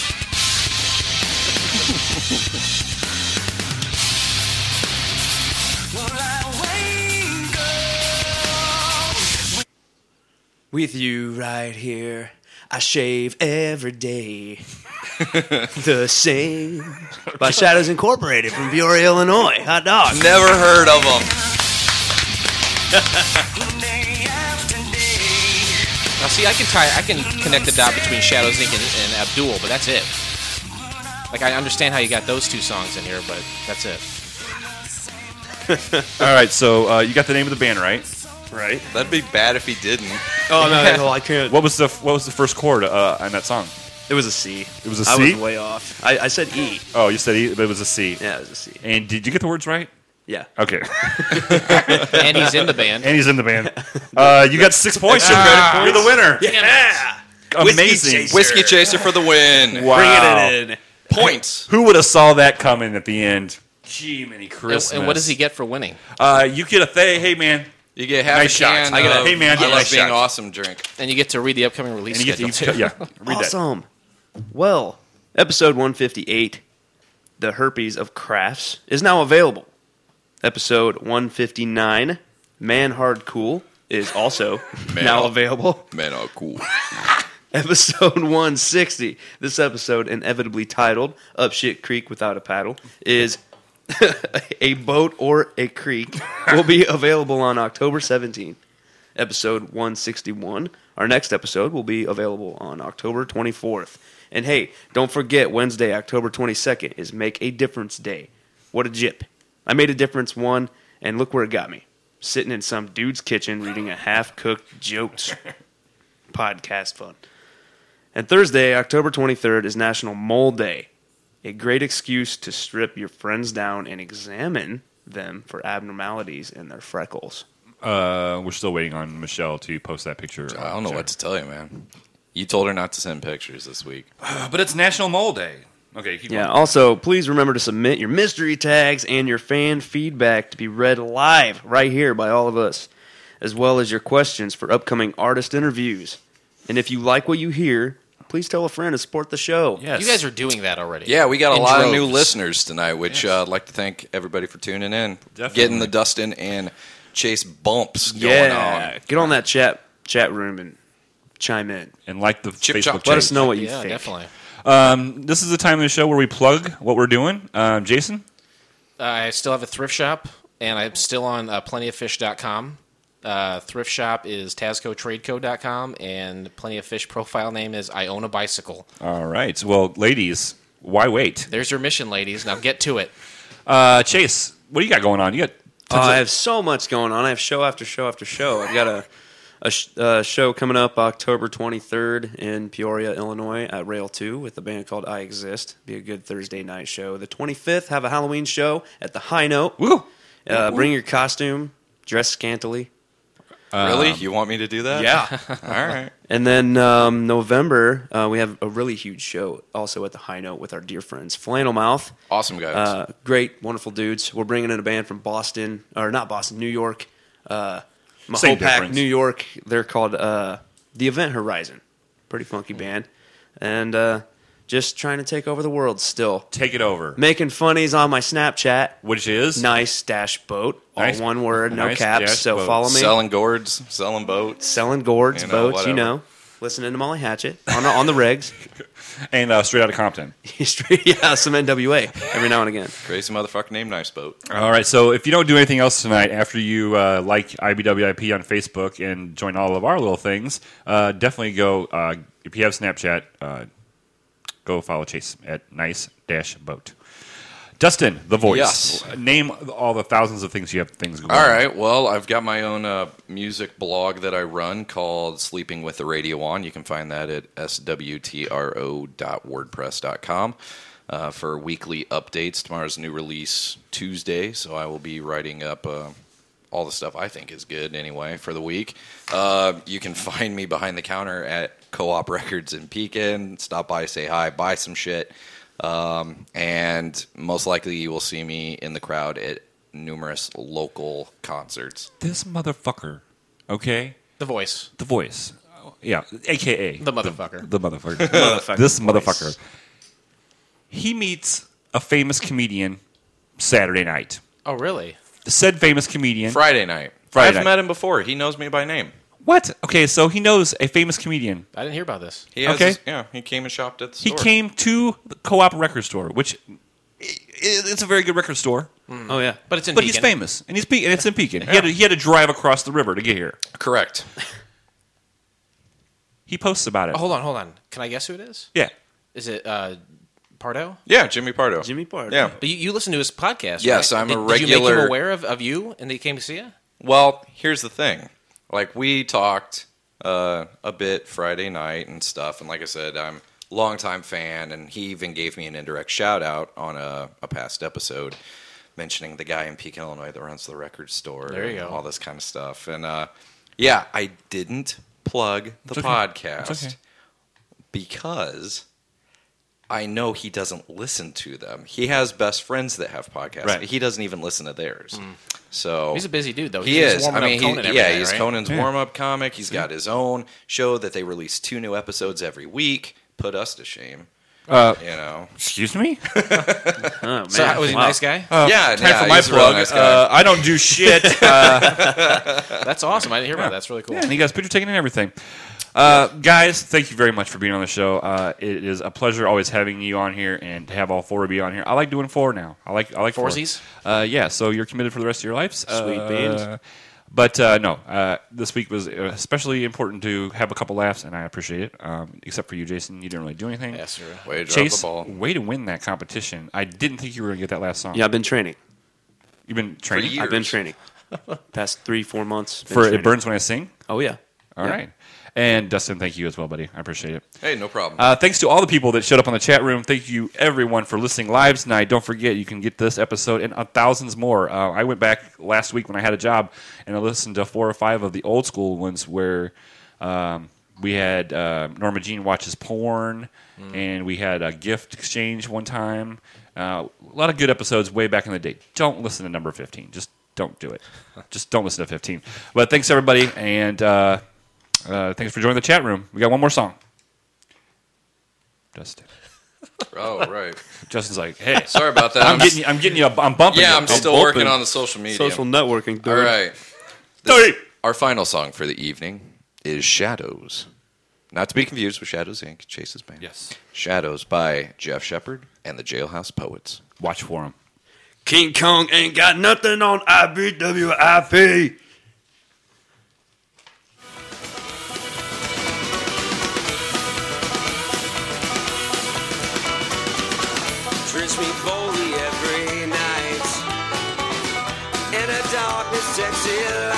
With you right here, I shave every day. The same. By Shadows Incorporated from Peoria, Illinois. Hot dog.
Never heard of them.
Now, see, I can connect the dot between Shadows Inc. and Abdul, but that's it. Like, I understand how you got those two songs in here, but that's it.
All right, so you got the name of the band right.
Right?
That'd be bad if he didn't.
Oh, no, I can't.
What was the first chord on that song?
It was a C.
It was a
I
C?
was way off. I said E.
Oh, you said E, but it was a C.
Yeah, it was a C.
And did you get the words right?
Yeah.
Okay.
And he's in the band.
And he's in the band. You got 6 points. You're the winner.
Yeah.
Amazing.
Whiskey Chaser for the win.
Wow.
Bringing it in.
Points.
Who would have saw that coming at the end? Gee, many Christmas.
And what does he get for winning?
You get a hey man,
You get half
Nice
a can
shot. I got a-
of
hey, man,
I love
nice
being
shot.
awesome drink.
And you get to read the upcoming release
and you get
schedule,
to
too.
read that.
Awesome. Well, episode 158, The Herpes of Crafts, is now available. Episode 159, Man Hard Cool, is also now available.
Man, oh, cool.
Episode 160, this episode inevitably titled Up Shit Creek Without a Paddle, is A Boat or a Creek, will be available on October 17th. Episode 161, our next episode, will be available on October 24th. And hey, don't forget, Wednesday, October 22nd, is Make a Difference Day. What a jip. I made a difference one, and look where it got me. Sitting in some dude's kitchen reading a half-cooked jokes. Podcast fun. And Thursday, October 23rd, is National Mole Day. A great excuse to strip your friends down and examine them for abnormalities in their freckles.
We're still waiting on Michelle to post that picture.
I don't know what to tell you, man. You told her not to send pictures this week.
But it's National Mole Day. Okay, keep
Yeah.
going.
Also, please remember to submit your mystery tags and your fan feedback to be read live right here by all of us, as well as your questions for upcoming artist interviews. And if you like what you hear, please tell a friend to support the show.
Yes.
You guys are doing that already.
Yeah, we got a
In
lot of new
droves.
listeners tonight, which I'd like to thank everybody for tuning in.
Definitely.
Getting the Dustin and Chase bumps going
Yeah.
on.
Get on that chat room and chime in.
And like the
Chip
Facebook
chop.
Let
page.
us know what you
Yeah,
think.
definitely.
This is the time of the show where we plug what we're doing. Jason?
I still have a thrift shop, and I'm still on plentyoffish.com. Thrift shop is TazcoTradeco.com, and Plenty of Fish profile name is I Own a Bicycle.
All right. Well, ladies, why wait?
There's your mission, ladies. Now get to it.
Chase, what do you got going on? You got tons
I
of-
have so much going on. I have show after show after show. I've got a show coming up October 23rd in Peoria, Illinois at Rail 2 with a band called I Exist. Be a good Thursday night show. The 25th, have a Halloween show at the High Note.
Woo!
Bring your costume, dress scantily.
Really? You want me to do that?
Yeah.
All right.
And then November, we have a really huge show also at the High Note with our dear friends Flannel Mouth.
Awesome, guys.
Great, wonderful dudes. We're bringing in a band from Boston, or not Boston, New York.
Same
Mahopac,
difference.
New York. They're called The Event Horizon. Pretty funky band. And just trying to take over the world still.
Take it over.
Making funnies on my Snapchat.
Which is?
Nice-boat. All
Nice-
one word, no
nice
caps.
dash
So
boat.
follow me.
Selling gourds, selling boats.
Selling gourds,
You know,
boats,
whatever.
you know. Listening to Molly Hatchet on the regs.
And Straight Outta Compton.
Yeah, some NWA every now and again.
Crazy motherfucker named Nice Boat.
All right, so if you don't do anything else tonight after you like IBWIP on Facebook and join all of our little things, definitely go, if you have Snapchat, go follow Chase at nice-boat. Dustin, the voice.
Yes.
Name all the thousands of things you have things going
All
on.
right. Well, I've got my own music blog that I run called Sleeping with the Radio On. You can find that at swtro.wordpress.com for weekly updates. Tomorrow's new release Tuesday, so I will be writing up all the stuff I think is good anyway for the week. You can find me behind the counter at Co-op Records in Pekin. Stop by, say hi, buy some shit. And most likely you will see me in the crowd at numerous local concerts.
This motherfucker, okay?
The voice.
The voice. Yeah, a.k.a.
The motherfucker.
The motherfucker. This motherfucker. He meets a famous comedian Saturday night.
Oh, really?
Said famous comedian.
Friday night.
Friday
I've
night.
met him before. He knows me by name.
What? Okay, so he knows a famous comedian.
I didn't hear about this.
He has
Okay.
he came and shopped at the
He
store.
came to the Co-op record store, which it's a very good record store.
Oh, yeah.
But it's in
But he's
Pekin.
famous, and it's in Pekin. He had to drive across the river to get here.
Correct.
He posts about it.
Oh, hold on. Can I guess who it is?
Yeah.
Is it Pardo?
Yeah, Jimmy Pardo.
Jimmy Pardo.
Yeah.
But you listen to his podcast,
Yes,
right?
I'm a
Did you make
regular-
him aware of you, and they came to see you?
Well, here's the thing. Like, we talked a bit Friday night and stuff, and like I said, I'm a longtime fan, and he even gave me an indirect shout-out on a past episode mentioning the guy in Pekin, Illinois that runs the record store.
There you
and
go.
all this kind of stuff. And, yeah, I didn't plug the podcast
It's okay.
because I know he doesn't listen to them. He has best friends that have podcasts.
Right.
He doesn't even listen to theirs. So
He's a busy dude, though.
he
He's
is.
warming
I mean,
up Conan every
yeah,
day,
he's
right?
Conan's
Yeah.
warm-up comic. He's got his own show that they release 2 new episodes every week. Put us to shame. You know.
Excuse me?
Oh, man.
So, was he a
Wow.
nice guy?
yeah,
Time for my
he's a real
plug.
nice guy.
I don't do shit.
That's awesome. I didn't hear about that. That's really cool.
Yeah, and he got his picture taken and everything. Guys, thank you very much for being on the show. It is a pleasure always having you on here and to have all 4 of you on here. I like doing 4 now. I like
Foursies?
4. Yeah, so you're committed for the rest of your lives.
Sweet beans.
But no, this week was especially important to have a couple laughs, and I appreciate it. Except for you, Jason, you didn't really do anything.
Yes, sir.
Way to drop
Chase,
the ball.
way to win that competition. I didn't think you were going to get that last song.
Yeah, I've been training.
You've been training
years.
I've been training. Past 3-4 months. been
for
training.
It Burns When I Sing?
Oh, yeah.
All right. And Dustin, thank you as well, buddy. I appreciate it.
Hey, no problem.
Thanks to all the people that showed up on the chat room. Thank you, everyone, for listening live tonight. Don't forget, you can get this episode and thousands more. I went back last week when I had a job, and I listened to 4 or 5 of the old school ones where We had Norma Jean watches porn, and we had a gift exchange one time. A lot of good episodes way back in the day. Don't listen to number 15. Just don't do it. Just don't listen to 15. But thanks, everybody, and thanks for joining the chat room. We got one more song. Justin.
Oh, right.
Justin's like, hey.
Sorry about that.
I'm getting you. I'm bumping you.
Yeah, I'm still
bumping.
working on the social media.
Social networking.
All
Dude.
right.
Dirty.
Our final song for the evening is Shadows. Not to be confused with Shadows Inc., Chase's band.
Yes.
Shadows by Jeff Shepard and the Jailhouse Poets.
Watch for him.
King Kong ain't got nothing on IBWIP.
Dress me boldly every night in a darkness, sexy